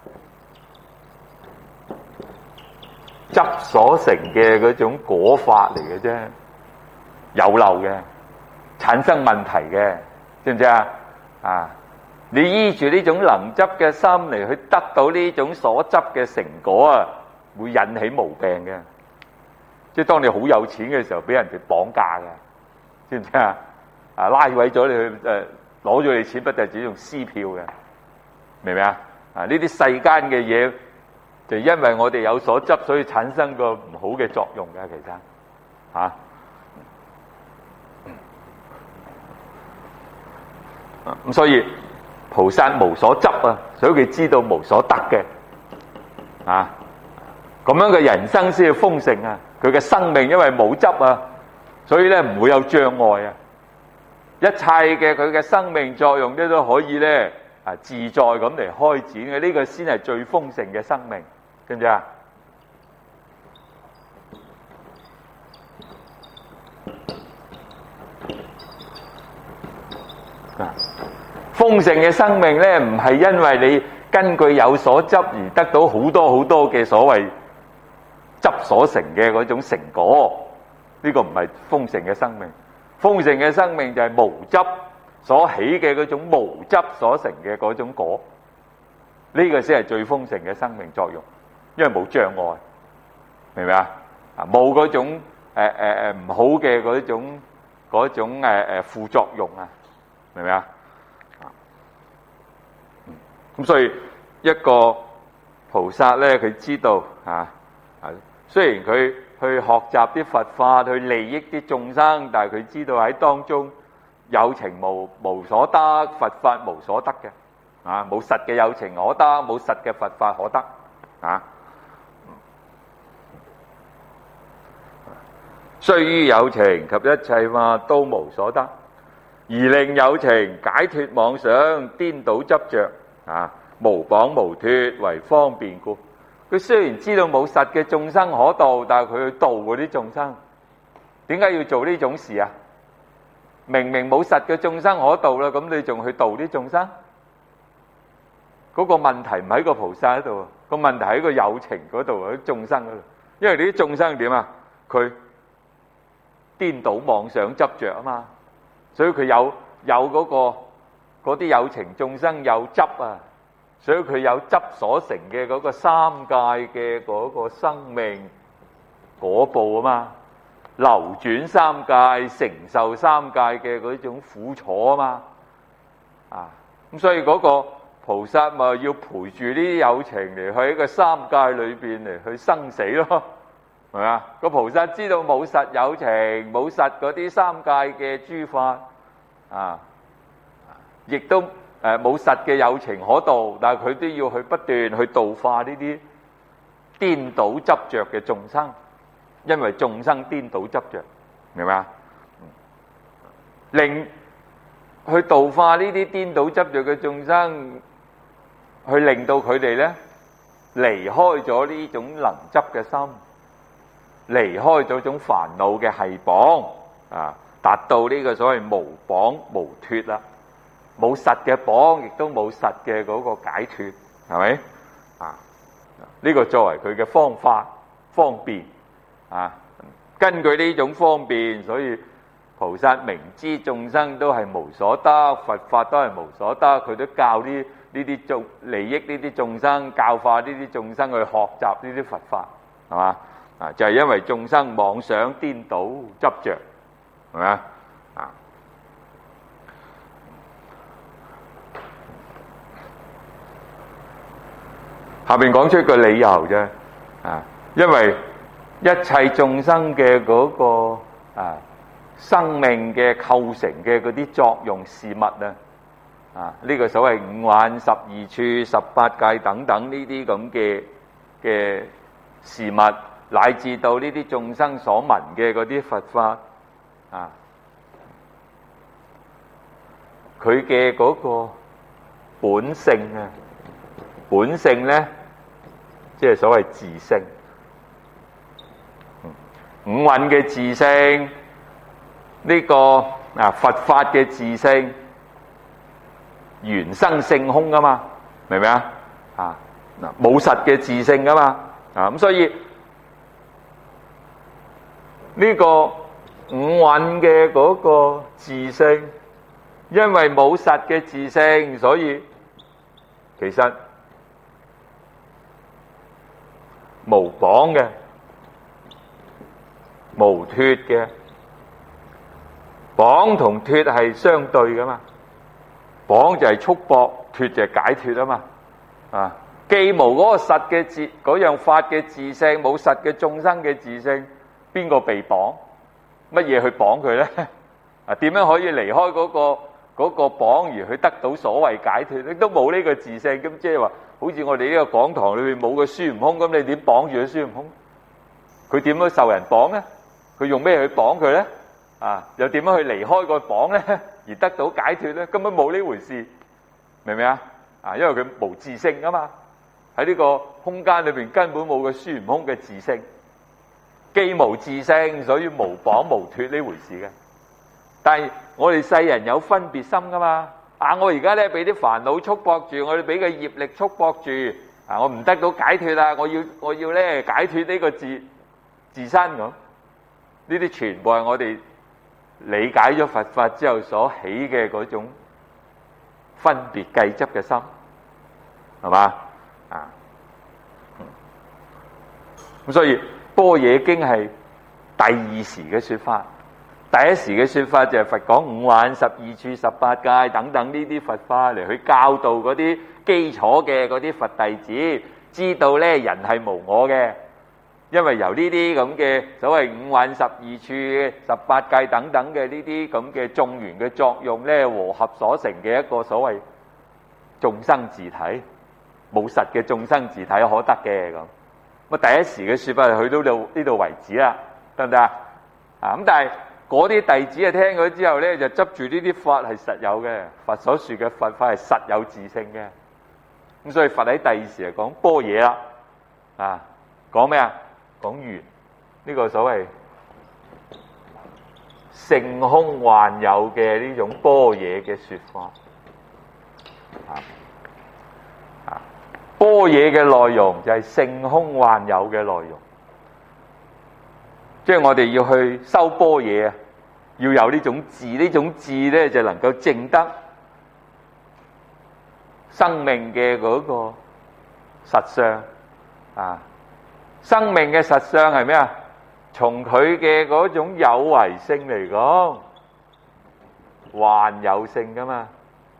執所成嘅嗰種果法嚟嘅啫，有漏嘅，產生問題嘅，知唔知啊？你依住呢種能執嘅心嚟去得到呢種所執嘅成果啊，會引起毛病嘅。即係當你好有錢嘅時候，俾人哋綁架嘅，知唔知啊？拉毀咗你去攞咗你錢，不就只用撕票嘅，明唔明啊？啊，呢啲世間嘅嘢，就因為我哋有所執，所以產生個唔好嘅作用嘅，其實嚇。咁所以菩薩無所執啊，所以佢知道無所得嘅，啊，咁樣嘅人生先係豐盛啊！佢嘅生命因為冇執啊，所以咧唔會有障礙啊！一切嘅佢嘅生命作用咧都可以咧啊自在咁嚟開展嘅，呢個先係最豐盛嘅生命，知唔知啊？豐盛嘅生命咧，唔係因為你根據有所執而得到好多好多嘅所謂執所成嘅嗰種成果，呢個唔係豐盛嘅生命。豐盛嘅生命就係無執所起嘅嗰種無執所成嘅嗰種果，呢個先係最豐盛嘅生命作用，因為冇障礙，明唔明啊？啊，冇嗰種唔好嘅嗰種副作用啊，明唔明啊？咁所以一個菩薩咧，佢知道雖然佢去學習啲佛法去利益啲眾生，但係佢知道喺當中有情無所得，佛法無所得嘅，冇實嘅有情可得，冇實嘅佛法可得，雖於有情及一切法都無所得，而令有情解脫妄想，顛倒執着。無綁無脫，為方便故。佢雖然知道冇實嘅眾生可度，但係佢去度嗰啲眾生，點解要做呢種事啊？明明冇實嘅眾生可度啦，咁你仲去度啲眾生？嗰個問題唔喺個菩薩喺度，個問題喺個有情嗰度，喺眾生嗰度。因為呢啲眾生點啊？佢顛倒妄想執着啊嘛，所以佢有嗰啲有情眾生有執啊，所以佢有執所成嘅嗰個三界嘅嗰個生命果報啊嘛，流轉三界，承受三界嘅嗰種苦楚啊嘛，咁所以嗰個菩薩咪要陪住呢啲有情嚟去一個三界裏邊嚟去生死咯，係咪啊？個菩薩知道冇實有情，冇實嗰啲三界嘅諸法亦都冇實嘅有情可度，但係佢都要去不斷去度化呢啲顛倒執着嘅眾生，因為眾生顛倒執着，明白嗎？令去度化呢啲顛倒執着嘅眾生，去令到佢哋咧離開咗呢種能執嘅心，離開咗種煩惱嘅繫綁，達到呢個所謂無綁無脫啦。冇實嘅綁，亦都冇實嘅嗰個解脫，係咪？呢個作為佢嘅方法方便，根據呢種方便，所以菩薩明知眾生都係無所得，佛法都係無所得，佢都教呢啲利益呢啲眾生，教化呢啲眾生去學習呢啲佛法，係嘛？就係因為眾生妄想顛倒執着，係咪啊？下邊講出一個理由啫，因為一切眾生嘅嗰個生命嘅構成嘅嗰啲作用事物呢個所謂五蘊、十二處、18界等等呢啲咁嘅事物，乃至到呢啲眾生所聞嘅嗰啲佛法佢嘅嗰個本性本性咧，即係所謂自性，五蘊嘅自性，呢個佛法嘅自性，緣生性空啊嘛，明唔明啊？冇實嘅自性啊嘛，咁所以呢個五蘊嘅嗰個自性，因為冇實嘅自性，所以其實無綁嘅、無脫嘅，綁同脫係相對噶嘛， 綁就係束縛，脫就係解脫啊嘛。啊，既無嗰個實嘅自嗰樣法嘅自性，冇實嘅眾生嘅自性，邊個被綁？乜嘢去綁佢咧？啊，點樣可以離開嗰個綁而去得到所謂解脫咧？都冇呢個自性，咁即係話，好似我哋呢個講堂裏面冇個孫悟空，咁你點綁住個孫悟空？佢點樣受人綁咧？佢用咩去綁佢咧？啊，又點樣去離開個綁咧？而得到解脫咧？根本冇呢回事，明唔明啊？啊，因為佢無自性啊嘛，喺呢個空間裏邊根本冇個孫悟空嘅自性，既無自性，所以無綁無脫呢回事嘅。但係我哋世人有分別心噶嘛？啊，我而家咧俾啲煩惱束縛住，我哋俾個業力束縛住，啊，我唔得到解脫啦，我要咧解脫呢個自身咁。呢啲全部係我哋理解咗佛法之後所起嘅嗰種分別計執嘅心，係嘛？啊，咁所以般若經係第二時嘅說法。第一時嘅說法就係佛講五蘊、12處、18界等等呢啲佛法嚟去教導嗰啲基礎嘅嗰啲佛弟子，知道咧人係無我嘅，因為由呢啲咁嘅所謂五蘊、12處、18界等等嘅呢啲咁嘅眾緣嘅作用咧，和合所成嘅一個所謂眾生自體，冇實嘅眾生自體可得嘅咁。咁第一時嘅說法就去到呢度為止啦，得唔得啊？啊咁，但係嗰啲弟子啊聽咗之後咧，就執住呢啲法係實有嘅，佛所說嘅佛法係實有自性嘅。咁所以佛喺第二時係講般若啦，啊，講咩啊？講緣呢個所謂性空幻有嘅呢種般若嘅說法。般若嘅內容就係性空幻有嘅內容。即係我哋要去修般若啊，要有呢種智，呢種智咧就能夠證得生命嘅嗰個實相啊！生命嘅實相係咩啊？從佢嘅嗰種有為性嚟講，幻有性噶嘛。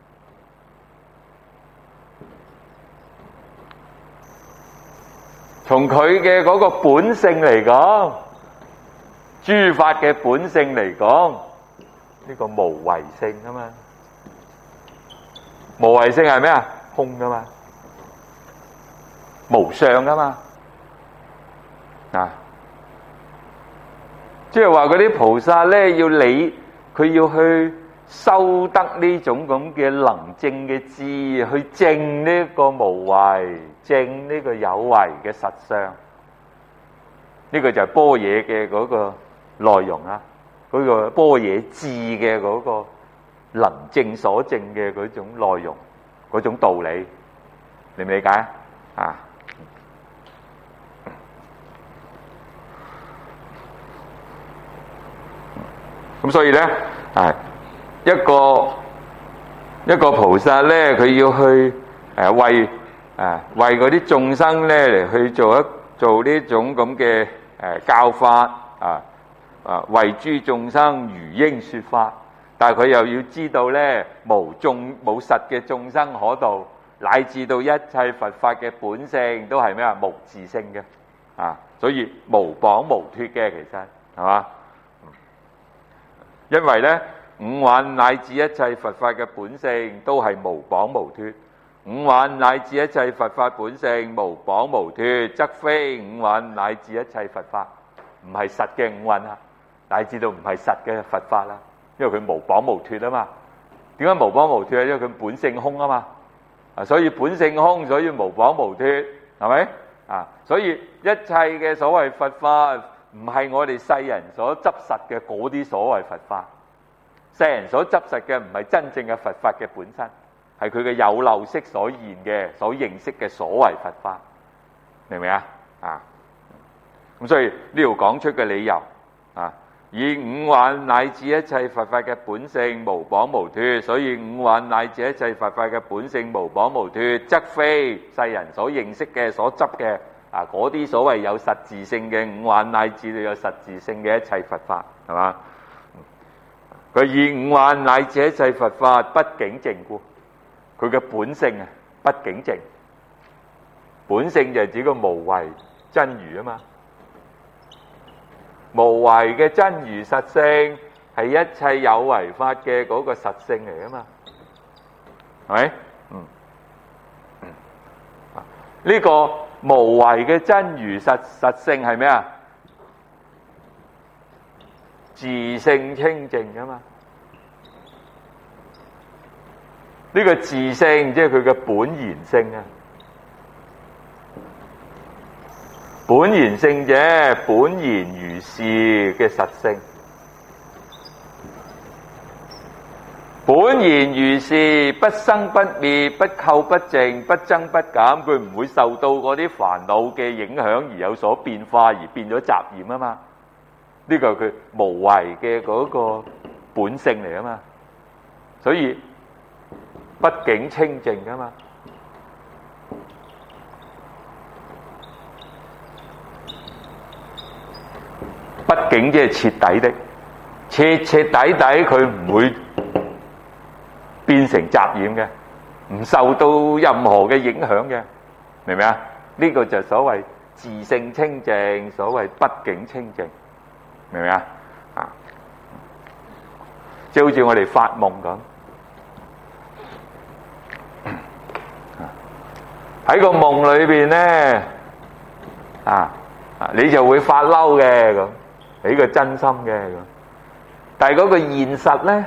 從佢嘅嗰個本性嚟講，諸法嘅本性嚟講，呢個無為性啊嘛，無為性係咩啊？空噶嘛，無相噶嘛，啊，即係話嗰啲菩薩咧，要理佢要去修得呢種咁嘅能證嘅智，去證呢個無為，證呢個有為嘅實相。呢個就係般若嘅嗰個內容啊，嗰個般若智嘅嗰個能證所證嘅嗰種內容，嗰種道理，理唔理解啊？咁所以咧，一個菩薩咧，佢要去為嗰啲眾生咧嚟去做呢種咁嘅教法為諸眾生如應說法，但係佢又要知道咧，冇實嘅眾生可度，乃至到一切佛法嘅本性都係咩啊？無自性嘅啊，所以無綁無脫嘅，其實係嘛？因為咧，五蘊乃至一切佛法嘅本性都係無綁無脫，五蘊乃至一切佛法本性無綁無脫，則非五蘊乃至一切佛法，唔係實嘅五蘊啊，乃至到唔係實嘅佛法啦，因為佢無綁無脫啊嘛。點解無綁無脫啊？因為佢本性空啊嘛，所以本性空，所以無綁無脫，係咪啊？所以一切嘅所謂佛法，唔係我哋世人所執實嘅嗰啲所謂佛法，世人所執實嘅唔係真正嘅佛法嘅本身，係佢嘅有漏識所現嘅、所認識嘅所謂佛法，明唔明啊？啊，咁所以呢度講出嘅理由啊，以五蘊乃至一切佛法嘅本性無綁無脫，所以五蘊乃至一切佛法嘅本性無綁無脫，則非世人所認識嘅、所執嘅。嗰啲所謂有實自性嘅五蘊乃至到有實自性嘅一切佛法，係嘛？佢以五蘊乃至一切佛法不境淨故， 佢嘅本性啊，不境淨。本性就係指個無為真如啊嘛。無為嘅真如實性係一切有為法嘅嗰個實性嚟啊嘛，係咪？呢個無為嘅真如實性係咩啊？自性清淨啊嘛。呢個自性即係佢嘅本然性啊。本然性者，本然如是嘅實性。本然如是，不生不滅，不垢不淨，不增不減，佢唔會受到嗰啲煩惱嘅影響而有所變化，而變咗雜染啊嘛。呢個係佢無為嘅嗰個本性嚟啊嘛，所以畢竟清淨啊嘛。畢竟即係徹底的，徹徹底底佢唔會變成雜染嘅，唔受到任何嘅影響嘅，明唔明啊？呢個就所謂自性清淨，所謂畢竟清淨，明唔明啊？啊，即係好似我哋發夢咁，喺個夢裏邊咧，你就會發嬲嘅咁。呢個真心嘅咁，但係嗰個現實咧，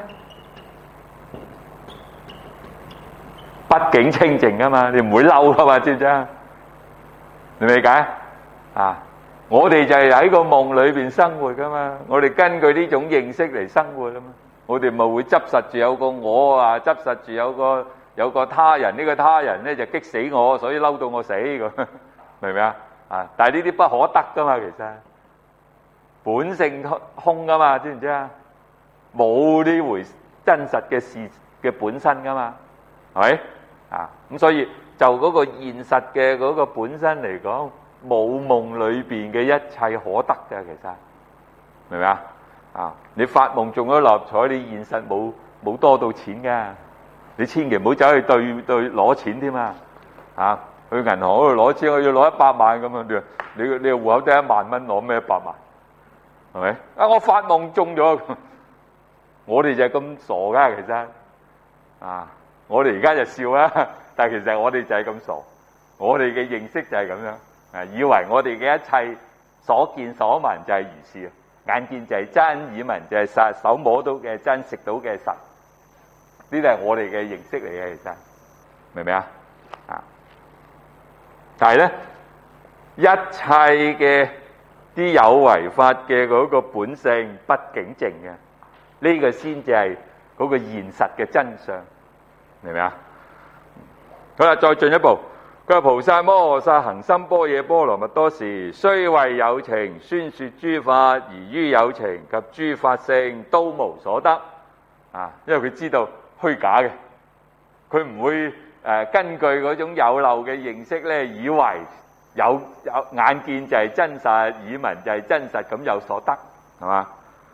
畢竟清淨啊嘛，你唔會嬲噶嘛，知唔知啊？你理解啊？我哋就係喺個夢裏邊生活噶嘛，我哋根據呢種認識嚟生活啊嘛，我哋咪會執實住有個我啊，執實住有個他人，呢個他人咧就激死我，所以嬲到我死咁，明唔明啊？啊！但係呢啲不可得噶嘛，其實。本性空噶嘛，知唔知啊？冇呢回真實嘅事嘅本身噶嘛，係咪啊？咁所以就嗰個現實嘅嗰個本身嚟講，冇夢裏邊嘅一切可得嘅，其實明唔明啊？啊！你發夢中咗六合彩，你現實冇多到錢噶，你千祈唔好走去對攞錢添啊！啊，去銀行嗰度攞錢，我要攞100萬咁樣，你個戶口得1萬蚊，攞咩100萬？係咪？啊！我發夢中咗，我哋就係咁傻噶，其實啊，我哋而家就笑啦，但係其實我哋就係咁傻，我哋嘅認識就係咁樣，以為我哋嘅一切所見所聞就係如是，眼見就係真，耳聞就係實，手摸到嘅真，食到嘅實，呢啲係我哋嘅認識嚟嘅，其實明唔明啊？啊！但係咧，一切嘅啲有為法嘅嗰個本性不境淨嘅，呢個先至係嗰個現實嘅真相，明唔明啊？好啦，再進一步，佢話菩薩摩訶薩行深般若波羅蜜多時，雖為有情宣說諸法，而於有情及諸法性都無所得。啊，因為佢知道虛假嘅，佢唔會根據嗰種有漏嘅認識咧，以為有眼見就係真實，耳聞就係真實，咁有所得，係嘛？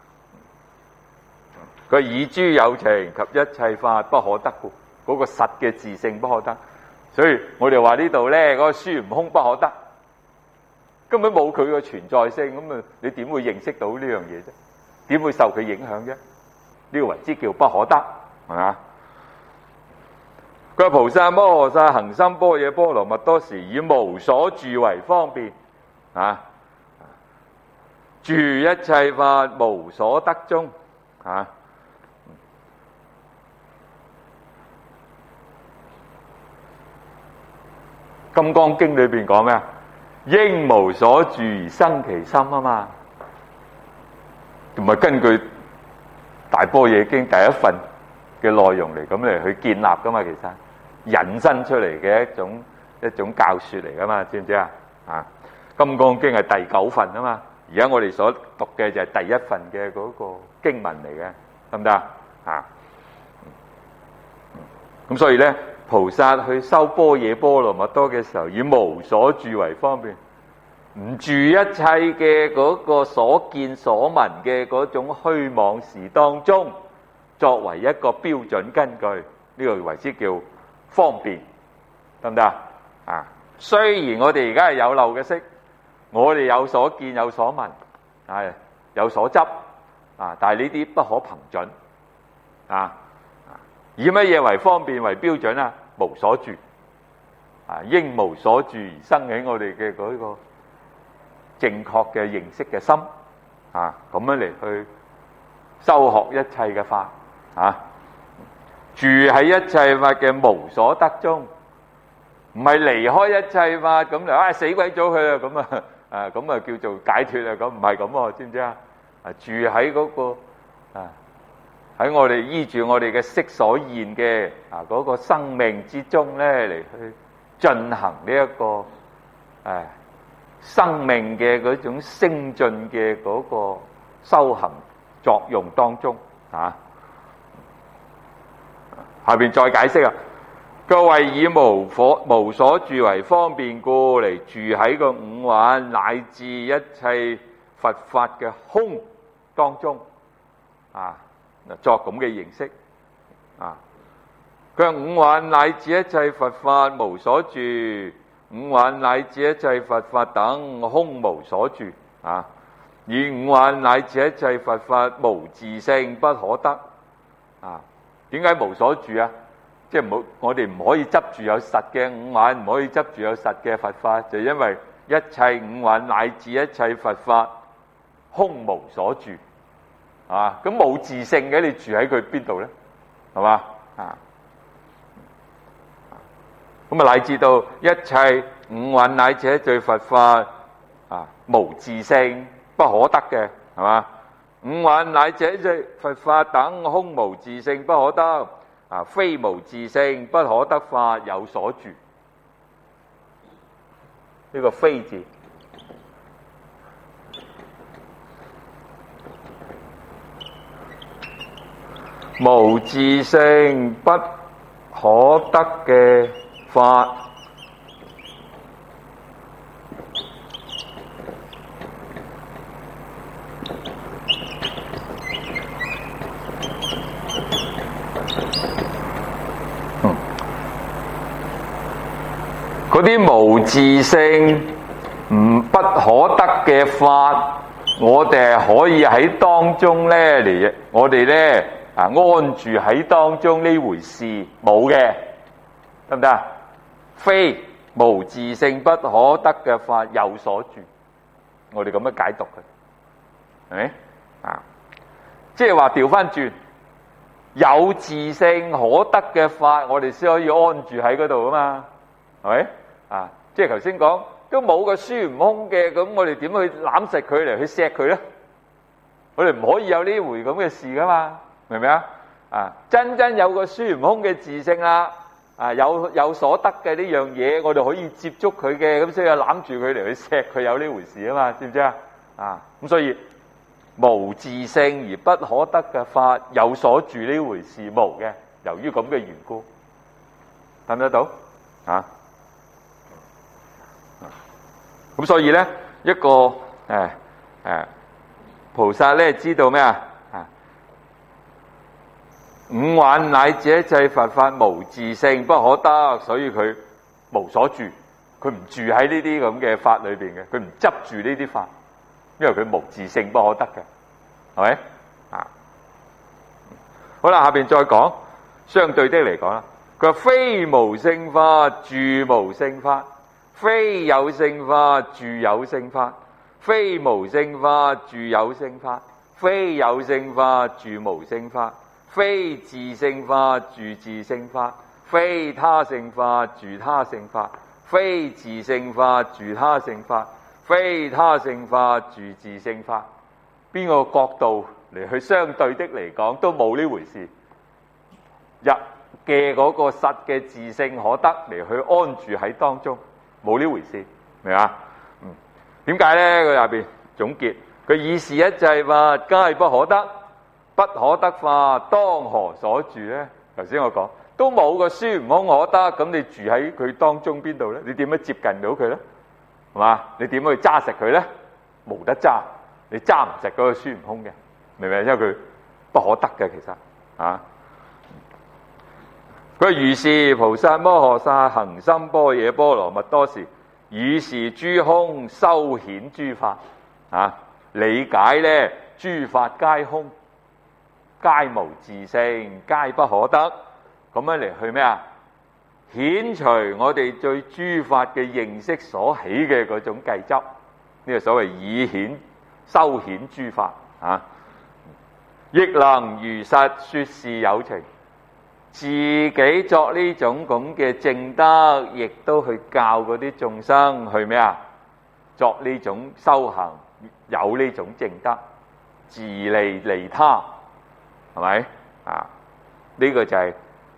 佢以諸有情及一切法不可得故，嗰個實嘅自性不可得。所以我哋話呢度咧，嗰個孫悟空不可得，根本冇佢個存在性，咁啊，你點會認識到呢樣嘢啫？點會受佢影響啫？呢個為之叫不可得，係嘛？佢話菩薩摩訶薩行深般若波羅蜜多時，以無所住為方便，啊，住一切法無所得中，啊。金剛經裏邊講咩啊？應無所住而生其心啊嘛，同埋根據大般若經第一份嘅內容嚟咁嚟去建立噶嘛，其實引申出嚟嘅一種教說嚟噶嘛，知唔知啊？啊，金剛經係第9份啊嘛，而家我哋所讀嘅就係第1份嘅嗰個經文嚟嘅，得唔得啊？咁所以咧，菩薩去修般若波羅蜜多嘅時候，以無所住為方便，唔住一切嘅嗰個所見所聞嘅嗰種虛妄事當中，作為一個標準根據，呢個為之叫方便，得唔得啊？雖然我哋而家係有漏嘅色，我哋有所見有所聞，係有所執啊，但係呢啲不可憑準啊。以乜嘢為方便為標準啊？無所住啊，應無所住而生起我哋嘅嗰個正確嘅認識嘅心啊，咁樣嚟去修學一切嘅法啊。住喺一切法嘅無所得中，唔係離開一切法咁就死鬼咗佢啦，咁啊叫做解脫啦，咁唔係咁喎，知唔知啊？住喺嗰個喺我哋依住我哋嘅色所現嘅嗰個生命之中咧，嚟去進行呢一個生命嘅嗰種升進嘅嗰個修行作用當中啊。下邊再解釋啊，佢為以無所住為方便故，嚟住喺個五蘊乃至一切佛法嘅空當中啊，作咁嘅形式啊。佢五蘊乃至一切佛法無所住，五蘊乃至一切佛法等空無所住啊。以五蘊乃至一切佛法無自性不可得啊。點解無所住啊？即係我哋唔可以執住有實嘅五蘊，唔可以執住有實嘅佛法，就因為一切五蘊乃至一切佛法空無所住啊！咁冇自性嘅，你住喺佢邊度咧？係嘛啊？咁啊，乃至到一切五蘊乃至一切佛法啊，無自性不可得嘅，係嘛？五蘊乃至一切佛法等空無自性不可得啊，非無自性不可得法有所住。呢個非字，無自性不可得嘅法。嗰啲無自性不可得嘅法，我哋係可以喺當中咧嚟，我哋咧安住喺當中呢回事冇嘅，得唔得啊？非無自性不可得嘅法有所住，我哋咁樣解讀佢，係咪啊？即係話調翻轉，有自性可得嘅法，我哋先可以安住喺嗰度啊嘛，係咪？啊，即係頭先講都冇個孫悟空嘅，咁我哋點去攬實佢嚟去錫佢咧？我哋唔可以有呢回咁嘅事噶嘛，明唔明啊？啊，真有個孫悟空嘅自性啦，啊有所得嘅呢樣嘢，我哋可以接觸佢嘅，咁所以攬住佢嚟去錫佢，有呢回事啊嘛，知唔知啊？啊，咁所以無自性而不可得嘅法有所住呢回事無嘅，由於咁嘅緣故，睇唔睇到啊？咁所以咧，一個菩薩咧知道咩啊？五蘊乃至一切佛法無自性不可得，所以佢無所住，佢唔住喺呢啲咁嘅法裏邊嘅，佢唔執住呢啲法，因為佢無自性不可得嘅，係咪啊？好啦，下邊再講相對的嚟講啦，佢話非無性法住無性法。非有性法住有性法，非無性法住有性法，非有性法住無性法，非自性法住自性法，非他性法住他性法，非自性法住他性法，非他性法住自性法。邊個角度嚟去相對的嚟講都冇呢回事。入嘅嗰個實嘅自性可得嚟去安住喺當中。冇呢回事，明嘛？點解咧？佢下邊總結，佢以是一切法皆不可得，不可得法當何所住咧？頭先我講都冇個孫悟空可得，咁你住喺佢當中邊度咧？你點樣接近到佢咧？係嘛？你點樣去揸實佢咧？冇得揸，你揸唔實嗰個孫悟空嘅，明唔明？因為佢不可得嘅，其實啊。 佢話如是菩薩摩訶薩行深般若波羅蜜多時，以是諸空修顯諸法。理解咧，諸法皆空，皆無自性，皆不可得。咁樣嚟去咩啊？顯除我哋對諸法嘅認識所起嘅嗰種計執，呢個所謂以顯修顯諸法亦能如實說是有情，自己作呢種咁嘅證德，亦都去教嗰啲眾生去咩啊？作呢種修行，有呢種證德，自利利他，係咪呢個就係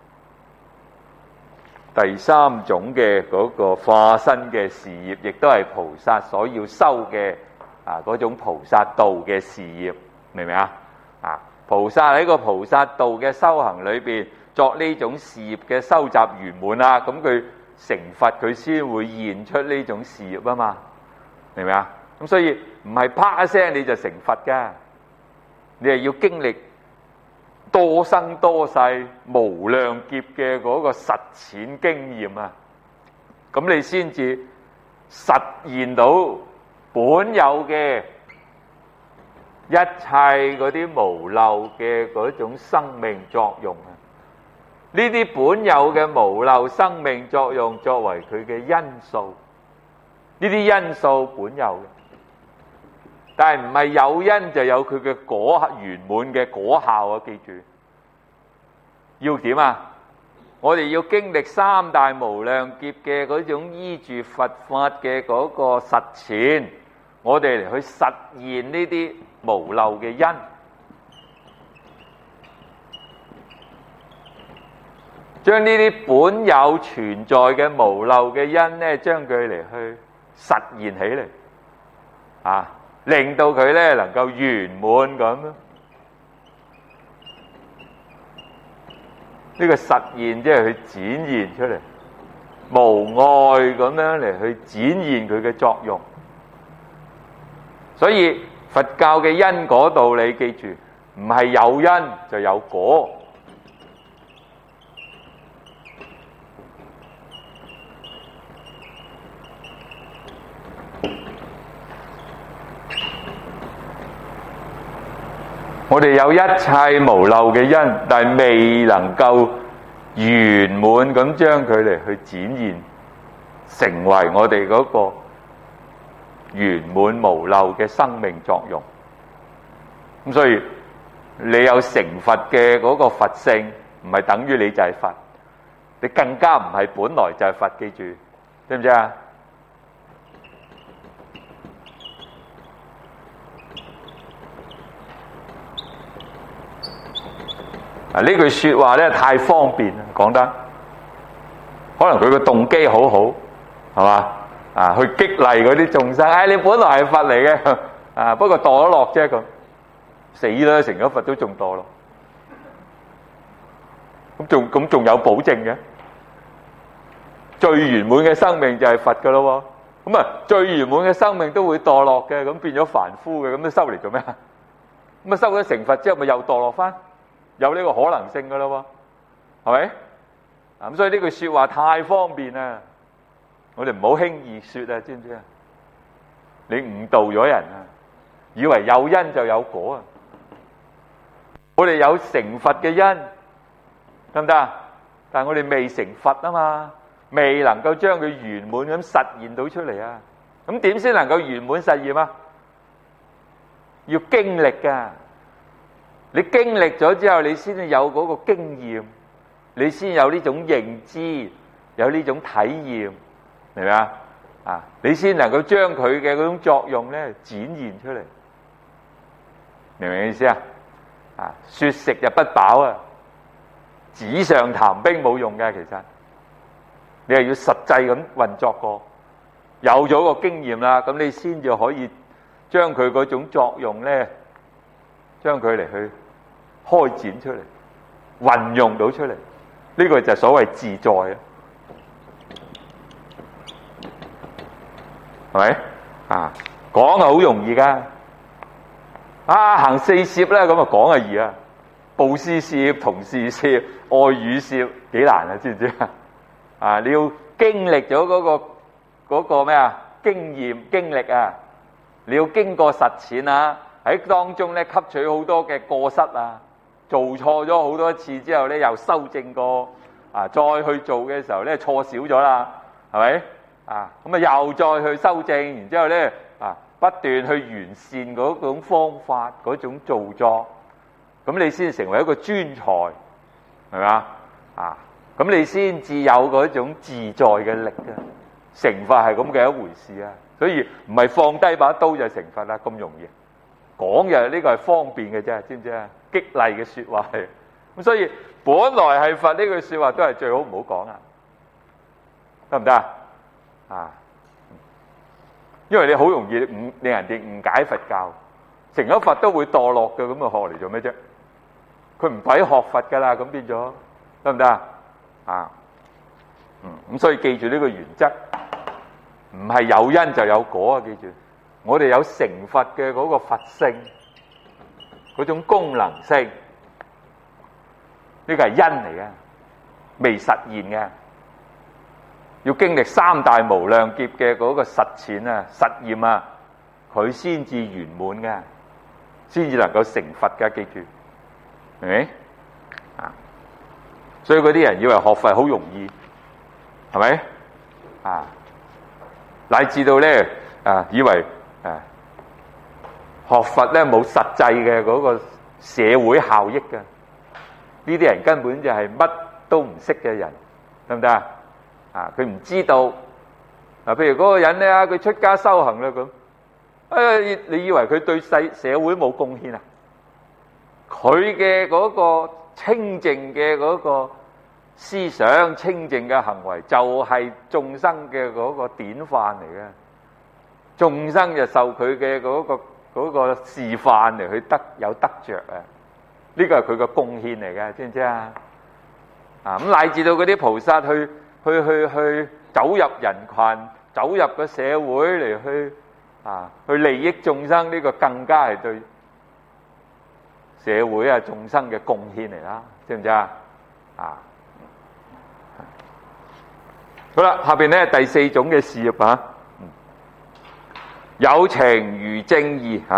第三種嘅嗰個化身嘅事業，亦都係菩薩所要修嘅嗰種菩薩道嘅事業，明唔明菩薩喺個菩薩道嘅修行裏邊作呢種事業嘅收集圓滿啦，咁佢成佛佢先會現出呢種事業啊嘛，明唔明咁所以唔係啪一聲你就成佛噶，你係要經歷多生多世無量劫嘅嗰個實踐經驗啊，咁你先至實現到本有嘅一切嗰啲無漏嘅嗰種生命作用啊。呢啲本有嘅無漏生命作用作為佢嘅因素，呢啲因素本有嘅，但係唔係有因就有佢嘅果圓滿嘅果效啊！記住要點我哋要經歷三大無量劫嘅嗰種依住佛法嘅嗰個實踐，我哋嚟去實現呢啲無漏嘅因，將呢啲本有存在嘅無漏嘅因咧，將佢嚟去實現起嚟，令到佢咧能夠圓滿咁。呢個實現即係去展現出嚟，無礙咁樣嚟去展現佢嘅作用。所以佛教嘅因果道理，記住唔係有因就有果。我哋有一切無漏嘅因，但係未能夠圓滿咁將佢嚟去展現，成為我哋嗰個圓滿無漏嘅生命作用。咁所以你有成佛嘅嗰個佛性，唔係等於你就係佛，你更加唔係本來就係佛，記住，知唔知啊？呢句說話咧太方便啦，講得可能佢個動機好好，係嘛？去激勵嗰啲眾生，你本來係佛嚟嘅，不過墮咗落啫，咁死啦，成咗佛都仲墮落，咁仲有保證嘅？最圓滿嘅生命就係佛噶咯，咁最圓滿嘅生命都會墮落嘅，咁變咗凡夫嘅，咁都收嚟做咩？咁收咗成佛之後，咪又墮落翻？有呢個可能性噶咯，係咪？咁所以呢句說話太方便啦，我哋唔好輕易說啊，知唔知啊？你誤導咗人啊，以為有因就有果啊！我哋有成佛嘅因，得唔得啊？但係我哋未成佛啊嘛，未能夠將佢圓滿咁實現到出嚟啊！咁點先能夠圓滿實現啊？要經歷噶。你經歷咗之後，你先至有嗰個經驗，你先有呢種認知，有呢種體驗，明唔明啊？你先能夠將佢嘅嗰種作用咧展現出嚟，明唔明意思啊？說食就不飽啊，紙上談兵冇用嘅，其實你係要實際咁運作過，有咗個經驗啦，咁你先至可以將佢嗰種作用咧，將佢嚟去開展出嚟，運用到出嚟，呢個就係所謂自在啊，係咪？講係好容易噶，行四攝咧，咁講係易啊， 布施事業、同事事業、愛語事業幾難啊？知唔知啊？啊！你要經歷咗嗰個咩啊？經驗經歷啊！你要經過實踐啊！喺當中咧吸取好多嘅過失啊！做錯咗好多次之後咧，又修正過啊！再去做嘅時候咧，錯少咗啦，係咪啊？咁啊，又再去修正，然之後咧啊，不斷去完善嗰種方法、嗰種造作，咁你先成為一個專才，係咪啊？啊！咁你先至有嗰種自在嘅力啊！成佛係咁嘅一回事啊！所以唔係放低把刀就成佛啦，咁容易。講嘅呢個係方便嘅啫，知唔知啊？激勵嘅説話係咁，所以本來係佛呢句説話都係最好唔好講啊，得唔得啊？啊，因為你好容易令人哋誤解佛教，成咗佛都會墮落嘅，咁啊學嚟做咩啫？佢唔使學佛噶啦，咁變咗得唔得啊？啊，咁所以記住呢個原則，唔係有因就有果啊！記住。我哋有成佛嘅嗰個佛性，嗰種功能性，呢個係因嚟嘅，未實現嘅，要經歷三大無量劫嘅嗰個實踐啊、實驗啊，佢先至圓滿嘅，先至能夠成佛嘅。記住，明唔明啊？所以嗰啲人以為學佛好容易，係咪啊？乃至到咧啊，以為學佛咧冇實際嘅嗰個社會效益嘅，呢啲人根本就係乜都唔識嘅人，得唔得啊？啊，佢唔知道啊，譬如嗰個人咧，佢出家修行啦咁，你以為佢對社會冇貢獻啊？佢嘅嗰個清淨嘅嗰個思想、清淨嘅行為，就係眾生嘅嗰個典範嚟嘅。眾生就受佢嘅嗰個示範嚟去有得着啊！呢個係佢個貢獻嚟嘅，知唔知啊？啊咁乃至到嗰啲菩薩去走入人群，走入個社會嚟去利益眾生，呢個更加係對社會啊眾生嘅貢獻嚟啦，知唔知啊？啊好啦，下邊咧第四種嘅事業啊。有情如正義嚇，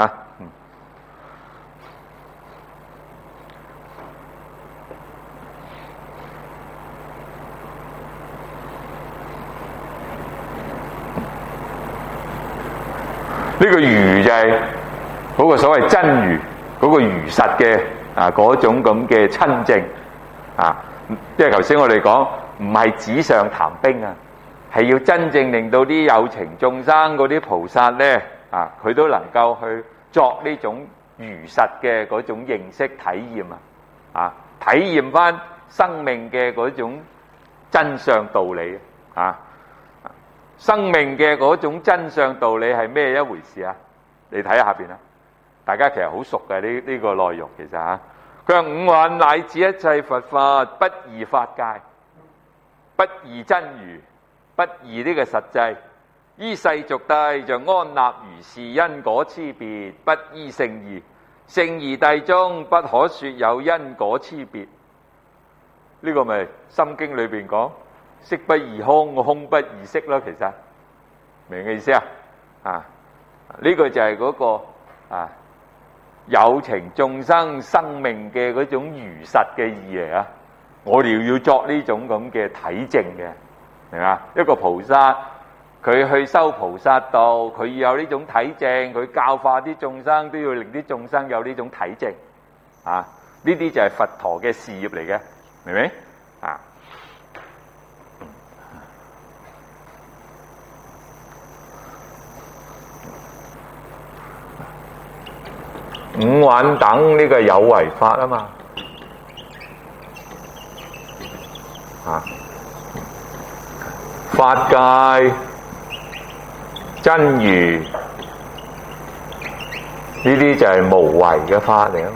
呢個如就係嗰個所謂真如，嗰個如實嘅嗰種咁嘅親正啊，即係頭先我哋講，唔係紙上談兵啊。係要真正令到啲有情眾生嗰啲菩薩咧佢都能夠去作呢種如實嘅嗰種認識體驗體驗翻生命嘅嗰種真相道理生命嘅嗰種真相道理係咩一回事啊？你睇下邊啦，大家其實好熟嘅呢個內容，其實佢話五蘊乃至一切佛法，不異法界，不異真如。不異呢個實際，依世俗諦就安立如是因果差別，不依聖義。聖義諦中不可說有因果差別。呢個咪心經裏邊講色不異空，空不異色咯。其實明嘅意思呢個就係嗰個有情眾生生命嘅嗰種如實嘅義嚟啊！我哋要作呢種咁嘅體證嘅。明嘛？一個菩薩，佢去修菩薩道，佢要有呢種體證，佢教化啲眾生，都要令啲眾生有呢種體證。呢啲就係佛陀嘅事業嚟嘅，明唔明？五蘊等呢個有為法啊嘛，法界真如呢啲就係無為嘅法嚟啊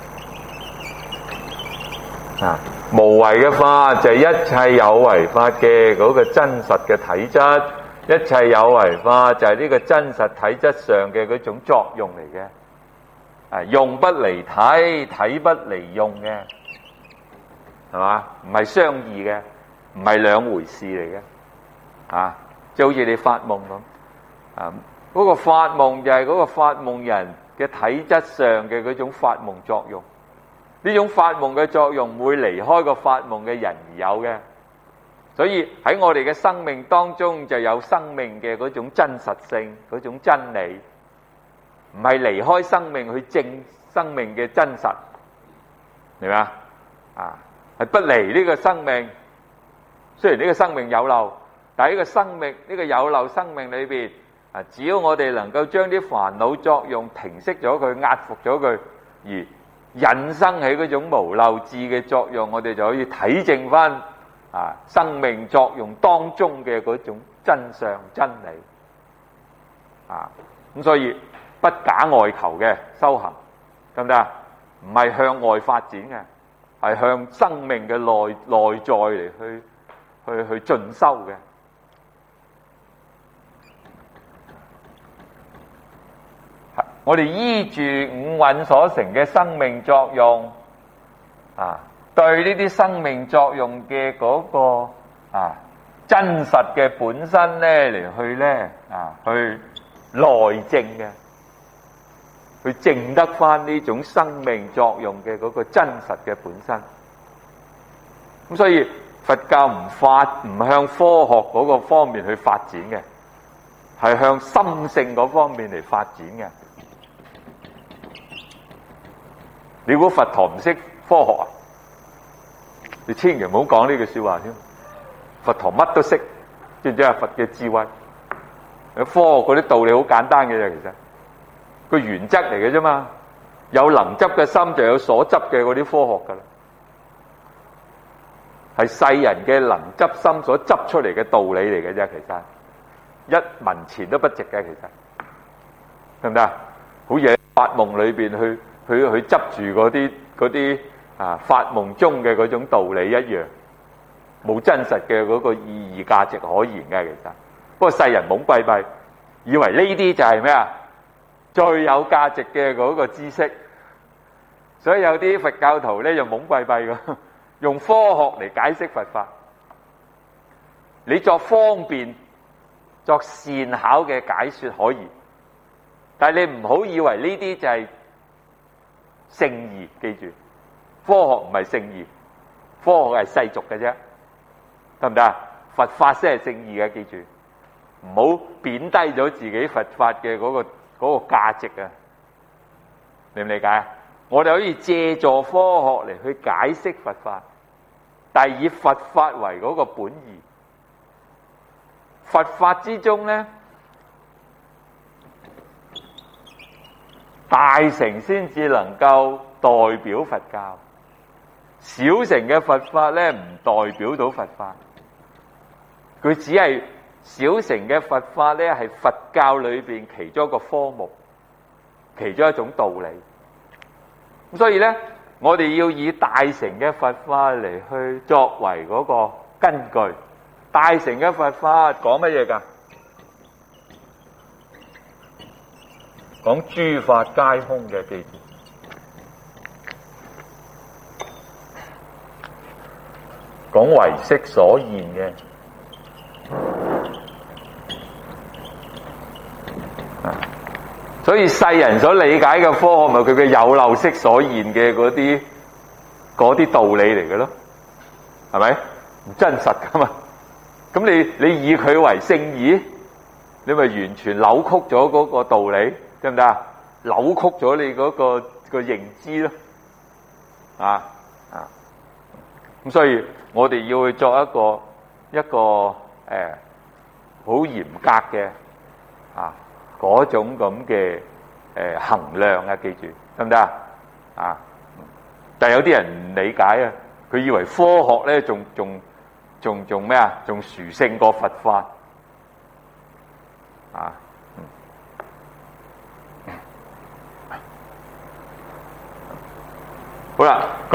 嘛，無為嘅法就係一切有為法嘅嗰個真實嘅體質，一切有為法就係呢個真實體質上嘅嗰種作用嚟嘅。 用不離體，體不離用嘅，係嘛？唔係相異嘅，唔係兩回事嚟嘅，即係好似你發夢咁，嗰個發夢就係嗰個發夢人嘅體質上嘅嗰種發夢作用，呢種發夢嘅作用唔會離開個發夢嘅人而有嘅，所以喺我哋嘅生命當中就有生命嘅嗰種真實性，嗰種真理，唔係離開生命去證生命嘅真實，明白啊？係不離呢個生命。雖然呢個生命有漏，但係呢個生命呢個有漏生命裏邊，只要我哋能夠將啲煩惱作用停息咗佢，壓服咗佢，而引生起嗰種無漏智嘅作用，我哋就可以體證翻生命作用當中嘅嗰種真相真理。咁所以不假外求嘅修行，得唔得啊？唔係向外發展嘅，係向生命嘅內在嚟去進修嘅。我哋依住五蘊所成嘅生命作用，對呢啲生命作用嘅嗰個真實嘅本身咧嚟去內證嘅，去證得翻呢種生命作用嘅嗰個真實嘅本身。咁所以佛教唔向科學嗰個方面去發展嘅，係向心性嗰方面嚟發展嘅。你估佛陀唔識科學啊？你千祈唔好講呢句說話添。佛陀乜都識，知唔知啊？佛嘅智慧，科學嗰啲道理好簡單嘅啫，其實個原則嚟嘅啫嘛。有能執嘅心就有所執嘅嗰啲科學噶啦，係世人嘅能執心所執出嚟嘅道理嚟嘅啫。其實一文錢都不值嘅，其實得唔得啊？好似喺發夢裏邊去執住嗰啲發夢中嘅嗰種道理一樣，冇真實嘅嗰個意義價值可言嘅。其實不過世人懵閉閉，以為呢啲就係咩啊？最有價值嘅嗰個知識，所以有啲佛教徒咧就懵閉閉嘅，用科學嚟解釋佛法。你作方便、作善巧嘅解說可以，但係你唔好以為呢啲就係聖義。記住，科學唔係聖義，科學係世俗嘅啫，得唔得啊？佛法先係聖義嘅，記住，唔好貶低咗自己佛法嘅嗰個價值啊！理唔理解啊？我哋可以借助科學嚟去解釋佛法，但係以佛法為嗰個本義。佛法之中咧，大乘先至能夠代表佛教，小乘嘅佛法咧唔代表到佛法，佢只係小乘嘅佛法咧係佛教裏邊其中一個科目，其中一種道理。咁所以咧，我哋要以大乘嘅佛法嚟去作為嗰個根據。大乘嘅佛法講乜嘢㗎？講諸法皆空嘅，記住。講唯識所現嘅。所以世人所理解嘅科學，咪佢嘅有漏識所現嘅嗰啲道理嚟嘅咯，係咪？唔真實噶嘛？咁你以佢為聖義，你咪完全扭曲咗嗰個道理，得唔得啊？扭曲咗你嗰個認知咯，咁所以我哋要去作一個好嚴格嘅嗰種咁嘅衡量啊，記住，得唔得啊？但係有啲人唔理解啊，佢以為科學咧仲咩啊？仲殊勝過佛法好啦，咁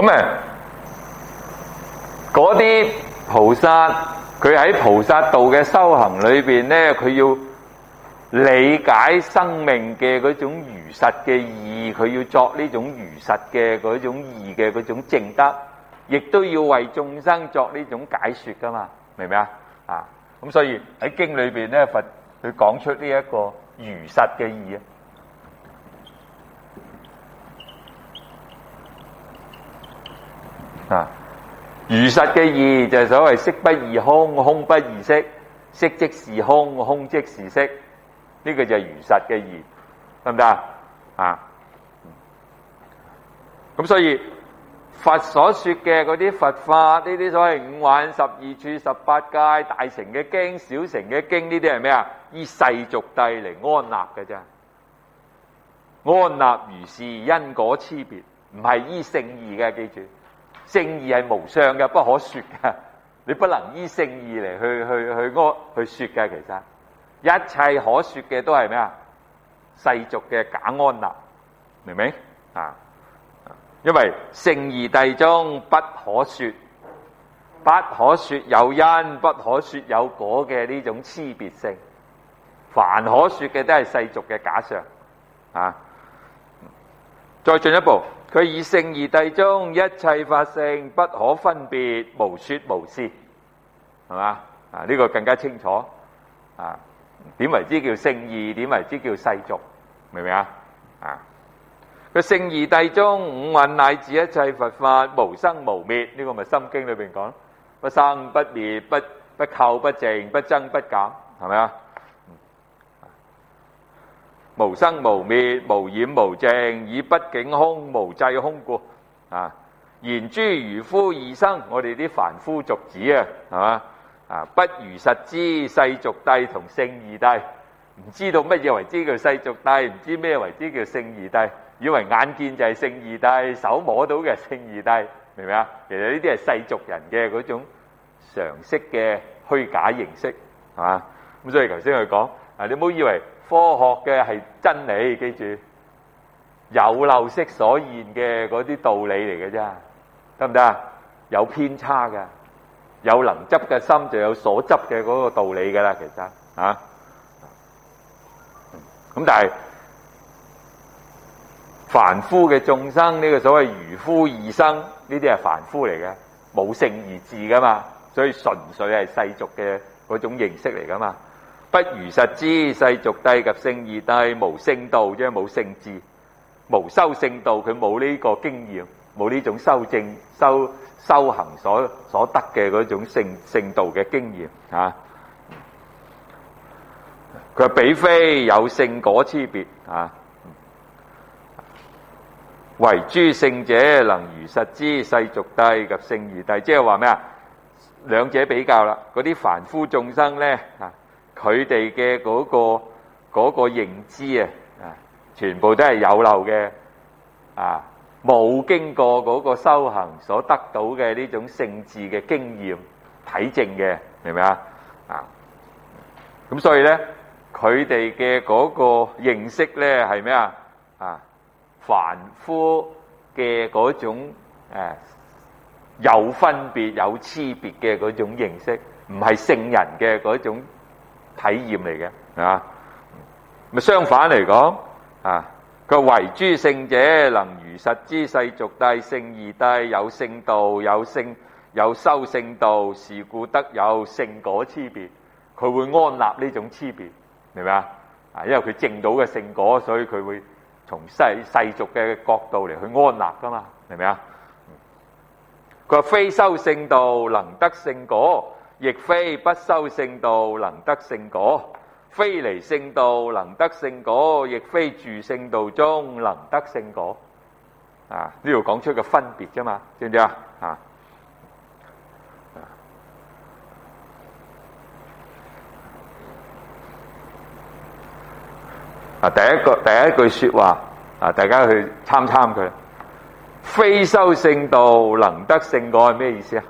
嗰啲菩薩，佢喺菩薩道嘅修行裏邊咧，佢要理解生命嘅嗰種如實嘅意義佢要作呢種如實嘅嗰種義嘅嗰種證德，亦都要為眾生作呢種解說噶嘛，明唔明啊？咁所以喺經裏邊咧，佛佢講出呢一個如實嘅義如實嘅義就係所謂色不異空，空不異色，色即是空，空即是色，呢個就係如實嘅義，得唔得啊？咁所以佛所說嘅嗰啲佛法，呢啲所謂五蘊、12處、18界、大乘嘅經、小乘嘅經，呢啲係咩啊？依世俗諦嚟安立嘅啫，安立如是因果差別，唔係依聖義嘅，記住。聖義係無相嘅，不可說嘅，你不能依聖義嚟去說嘅。其實一切可說嘅都係咩啊？世俗嘅假安立，明唔明啊？因為聖義諦中不可說，不可說有因，不可說有果嘅呢種差別性，凡可說嘅都係世俗嘅假相啊。再進一步，佢以聖義諦中一切法性不可分別，無說無示，係嘛？呢個更加清楚啊！點為之叫聖義？點為之叫世俗？明唔明啊？個聖義諦中五蘊乃至一切佛法無生無滅，呢個咪《心經》裏邊講，不生不滅，不垢不淨，不增不減，係咪啊？無生無滅，無染無淨，以不境空無際空故。言諸愚夫異生，我哋啲凡夫俗子啊，係嘛？不如實知世俗諦同聖義諦，唔知道乜嘢為之叫世俗諦，唔知咩為之叫聖義諦，以為眼見就係聖義諦，手摸到嘅聖義諦，明唔明啊？其實呢啲係世俗人嘅嗰種常識嘅虛假認識，係嘛？咁所以頭先佢講，你唔好以為科學嘅係真理，記住有漏色所現嘅嗰啲道理嚟嘅啫，得唔得啊？有偏差嘅，有能執嘅心就有所執嘅嗰個道理噶啦，其實咁但係凡夫嘅眾生，呢個所謂愚夫異生，呢啲係凡夫嚟嘅，冇聖而治噶嘛，所以純粹係世俗嘅嗰種認識嚟噶嘛。不如實知世俗諦及聖義諦無聖道，即係冇聖智，無修聖道，佢冇呢個經驗，冇呢種修證修行所得嘅嗰種聖道嘅經驗啊。佢話彼非有聖果差別啊，唯諸聖者能如實知世俗諦及聖義諦，即係話咩啊？兩者比較啦，嗰啲凡夫眾生咧佢哋嘅嗰個認知全部都係有漏嘅冇經過嗰個修行所得到嘅呢種聖智嘅經驗體證嘅，明唔明啊？咁所以咧，佢哋嘅嗰個認識咧係咩啊？凡夫嘅嗰種有分別有差別嘅嗰種認識，唔係聖人嘅嗰種體驗嚟嘅，係嘛？咪相反嚟講，佢唯諸聖者能如實知世俗諦、聖義諦，有聖道，有修聖道，是故得有聖果差別。佢會安立呢種差別，明唔明啊？因為佢證到嘅聖果，所以佢會從世俗嘅角度嚟去安立噶嘛，明唔明啊？佢話非修聖道能得聖果，亦非不修聖道能得聖果，非離聖道能得聖果，亦非住聖道中能得聖果。呢度講出個分別啫嘛，知唔知啊？第一句說話大家去參佢。非修聖道能得聖果係咩意思啊？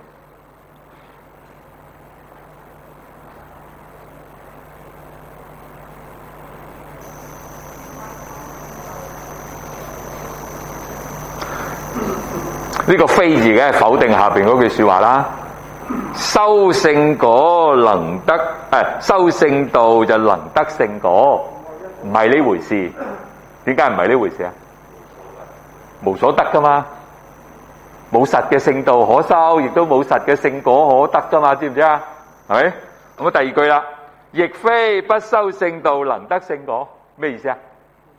呢個非字嘅否定下邊嗰句說話啦。修聖果能得修聖道就能得聖果，唔係呢回事。點解唔係呢回事啊？ 無所得噶嘛，冇實嘅聖道可收，亦都冇實嘅聖果可得噶嘛，知唔知啊？係咪？咁啊，第二句啦，亦非不修聖道能得聖果，咩意思啊？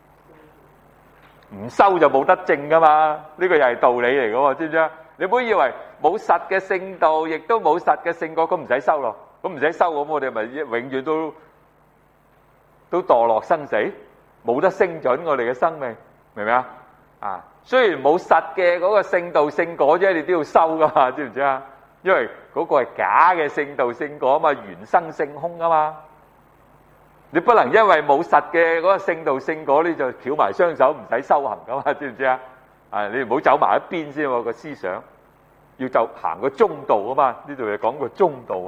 唔修就冇得證噶嘛，呢個又係道理嚟噶喎，知唔知啊？你唔好以為冇實嘅聖道，亦都冇實嘅聖果，咁唔使修咯，咁唔使修，咁我哋咪永遠都墮落生死，冇得升準我哋嘅生命，明唔明啊？啊，雖然冇實嘅嗰個聖道聖果啫，你都要修噶嘛，知唔知啊？因為嗰個係假嘅聖道聖果啊嘛，原生聖空啊嘛，你不能因為冇實嘅嗰個聖道聖果，你就翹埋雙手唔使修行噶嘛，知唔知啊？啊，你唔好走埋一邊先喎，個思想要就行個中道啊嘛，呢度又講個中道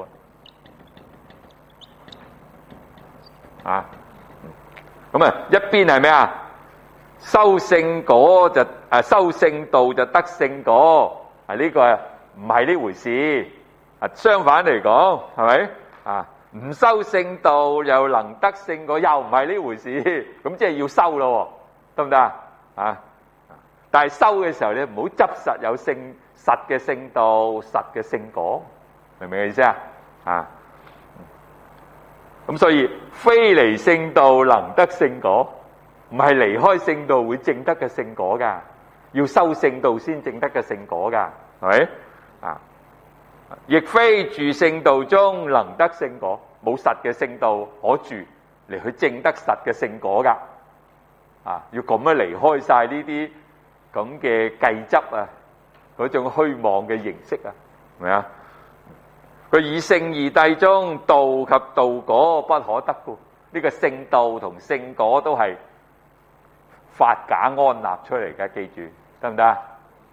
啊，咁啊一邊係咩啊？修聖果就修聖道就得聖果，呢個唔係呢回事。相反嚟講，係咪啊？唔修聖道又能得聖果，又唔係呢回事。咁即係要修咯，得唔得啊？啊！但係修嘅時候，你唔好執實有實嘅聖道、實嘅聖果，明唔明嘅意思啊？啊！咁所以非離聖道能得聖果，唔係離開聖道會證得嘅聖果噶，要修聖道先證得嘅聖果噶，係咪？啊！亦非住聖道中能得聖果，冇實嘅聖道可住嚟去證得實嘅聖果噶，啊！要咁樣離開晒呢啲咁嘅計執啊，嗰種虛妄嘅形式啊，係咪啊？佢以聖義諦中道及道果不可得故，呢個聖道同聖果都係法假安立出嚟嘅，記住得唔得啊？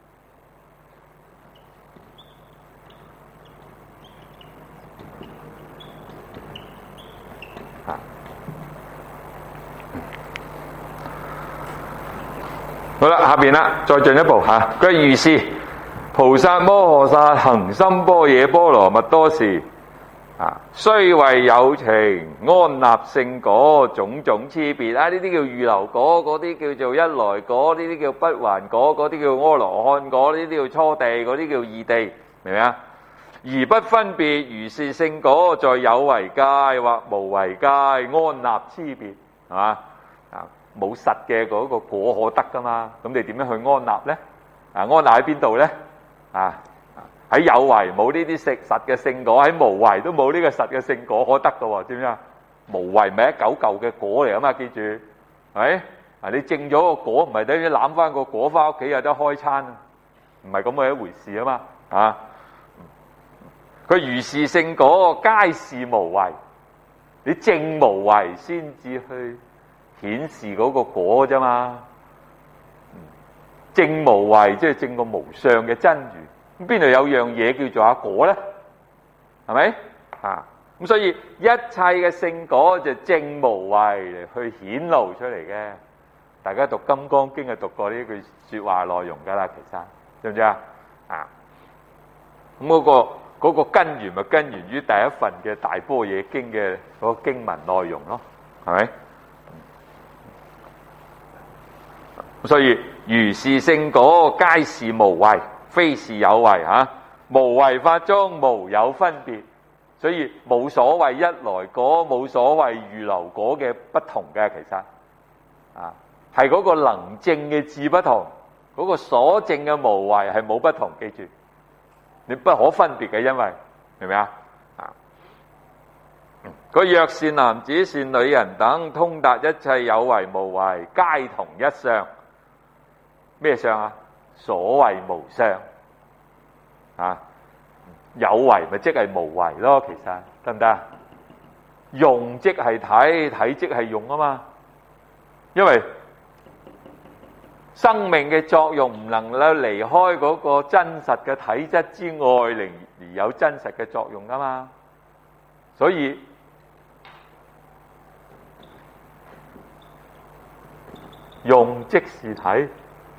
好啦，下邊啦，再進一步吓。佢如是菩薩摩訶薩行深般若波羅蜜多時，雖為有情安立聖果，種種差別啊！呢啲叫預流果，嗰啲叫做一來果，呢啲叫不還果，嗰啲叫阿羅漢果，呢啲叫初地，嗰啲叫二地，明唔明啊？而不分別如是聖果，在有為界或無為界安立差別，係嘛？冇實嘅嗰個果可得噶嘛？咁你點樣去安立咧？安立喺邊度咧？喺有為冇呢啲實嘅聖果，喺無為都冇呢個實嘅聖果可得噶喎，知唔知啊？無為咪一嚿嚿嘅果嚟啊嘛，記住，係咪？你證咗個果，唔係等於攬翻個果翻屋企有得開餐，唔係咁嘅一回事啊嘛，啊！佢如是聖果，皆是無為，你證無為先至去顯示嗰個果啫嘛。證無為即係證個無相嘅真如，咁邊度有樣嘢叫做阿果咧？係咪？咁所以一切嘅聖果就證無為嚟去顯露出嚟嘅。大家讀《金剛經》就讀過呢句說話內容噶啦，其實知唔知啊？咁嗰個根源咪根源於第一份嘅《大般若經》嘅嗰個經文內容咯，係咪？所以如是聖果，皆是無為，非是有為吓。無為法中無有分別，所以冇所謂一來果，冇所謂預流果嘅不同嘅，其實係嗰個能證嘅智不同，嗰個所證嘅無為係冇不同，記住，你不可分別嘅，因為明唔明啊？個若善男子善女人等，通達一切有為無為，皆同一相。咩相啊？所謂無相有為咪即係無為咯，其實得唔得？用即係睇，睇即係用啊嘛。因為生命嘅作用唔能夠離開嗰個真實嘅體質之外，而有真實嘅作用啊嘛。所以用即是睇。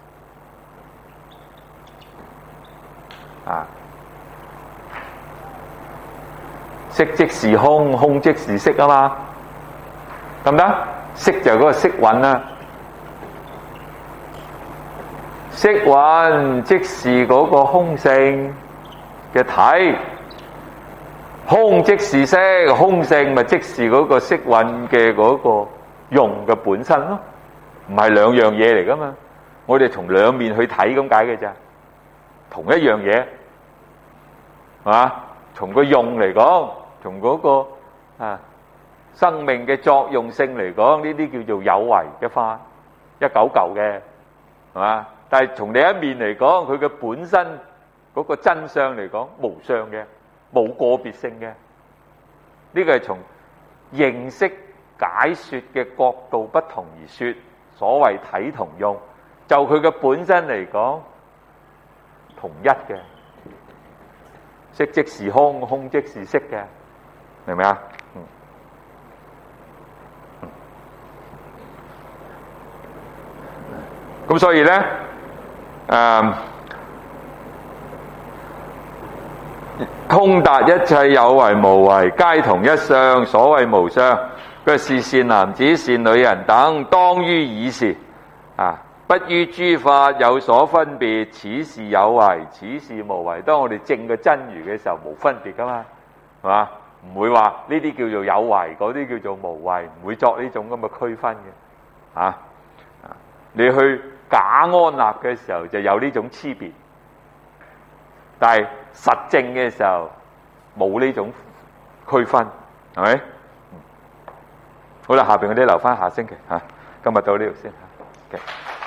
色即是空，空即是色啊嘛，得唔得？色就係嗰個色蘊啦， 色蘊即是嗰個空性嘅體，空即是色，空性咪即是嗰個色蘊嘅嗰個用嘅本身咯，唔係兩樣嘢嚟噶嘛。我哋從兩面去睇咁解嘅咋，同一樣嘢係嘛？從個用嚟講，從嗰個生命嘅作用性嚟講，呢啲叫做有為嘅法，一嚿嚿嘅係嘛？但係從另一面嚟講，佢嘅本身嗰個真相嚟講，無相嘅，冇個別性嘅。呢個係從認識解說嘅角度不同而說，所謂體同用，就佢嘅本身嚟講，同一嘅。色即是空，空即是色嘅，明唔明啊？咁所以咧，通達一切有為無為，皆同一相。所謂無相，佢是善男子、善女人等，當於爾時不於諸法有所分別，此是有為，此是無為。當我哋證個真如嘅時候，冇分別噶嘛，係嘛？唔會話呢啲叫做有為，嗰啲叫做無為，唔會作呢種咁嘅區分嘅。你去假安立嘅時候就有呢種差別，但係實證嘅時候冇呢種區分，係咪？好啦，下邊我哋留翻下星期今日到呢度先。